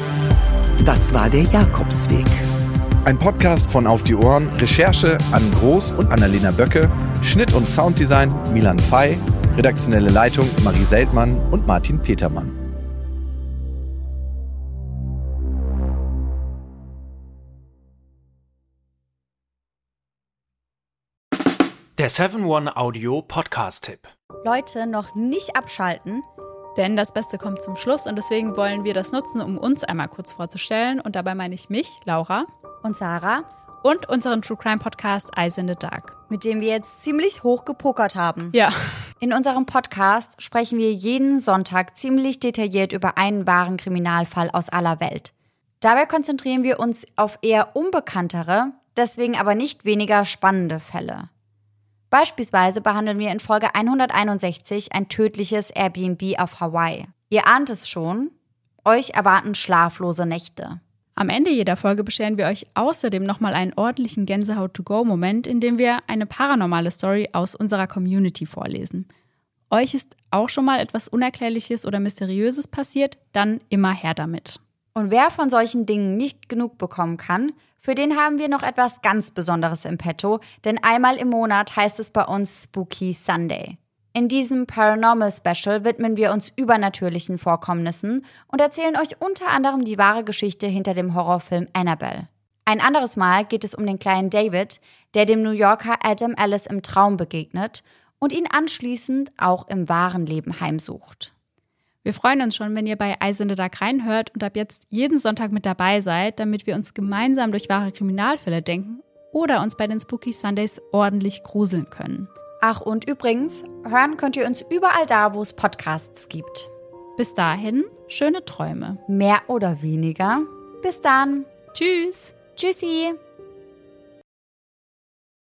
Das war der Jakobsweg. Ein Podcast von Auf die Ohren, Recherche Ann Groß und Annalena Böcke, Schnitt und Sounddesign Milan Fey, redaktionelle Leitung Marie Seltmann und Martin Petermann. Der 7-One Audio Podcast-Tipp. Leute, noch nicht abschalten. Denn das Beste kommt zum Schluss und deswegen wollen wir das nutzen, um uns einmal kurz vorzustellen. Und dabei meine ich mich, Laura Und Sarah. Und unseren True Crime Podcast Eyes in the Dark. Mit dem wir jetzt ziemlich hoch gepokert haben. Ja. In unserem Podcast sprechen wir jeden Sonntag ziemlich detailliert über einen wahren Kriminalfall aus aller Welt. Dabei konzentrieren wir uns auf eher unbekanntere, deswegen aber nicht weniger spannende Fälle. Beispielsweise behandeln wir in Folge 161 ein tödliches Airbnb auf Hawaii. Ihr ahnt es schon, euch erwarten schlaflose Nächte. Am Ende jeder Folge bescheren wir euch außerdem nochmal einen ordentlichen Gänsehaut-to-go-Moment, in dem wir eine paranormale Story aus unserer Community vorlesen. Euch ist auch schon mal etwas Unerklärliches oder Mysteriöses passiert? Dann immer her damit. Und wer von solchen Dingen nicht genug bekommen kann, für den haben wir noch etwas ganz Besonderes im Petto, denn einmal im Monat heißt es bei uns Spooky Sunday. In diesem Paranormal Special widmen wir uns übernatürlichen Vorkommnissen und erzählen euch unter anderem die wahre Geschichte hinter dem Horrorfilm Annabelle. Ein anderes Mal geht es um den kleinen David, der dem New Yorker Adam Ellis im Traum begegnet und ihn anschließend auch im wahren Leben heimsucht. Wir freuen uns schon, wenn ihr bei Eyes in the Dark reinhört und ab jetzt jeden Sonntag mit dabei seid, damit wir uns gemeinsam durch wahre Kriminalfälle denken oder uns bei den Spooky Sundays ordentlich gruseln können. Ach, und übrigens, hören könnt ihr uns überall da, wo es Podcasts gibt. Bis dahin, schöne Träume. Mehr oder weniger. Bis dann. Tschüss. Tschüssi.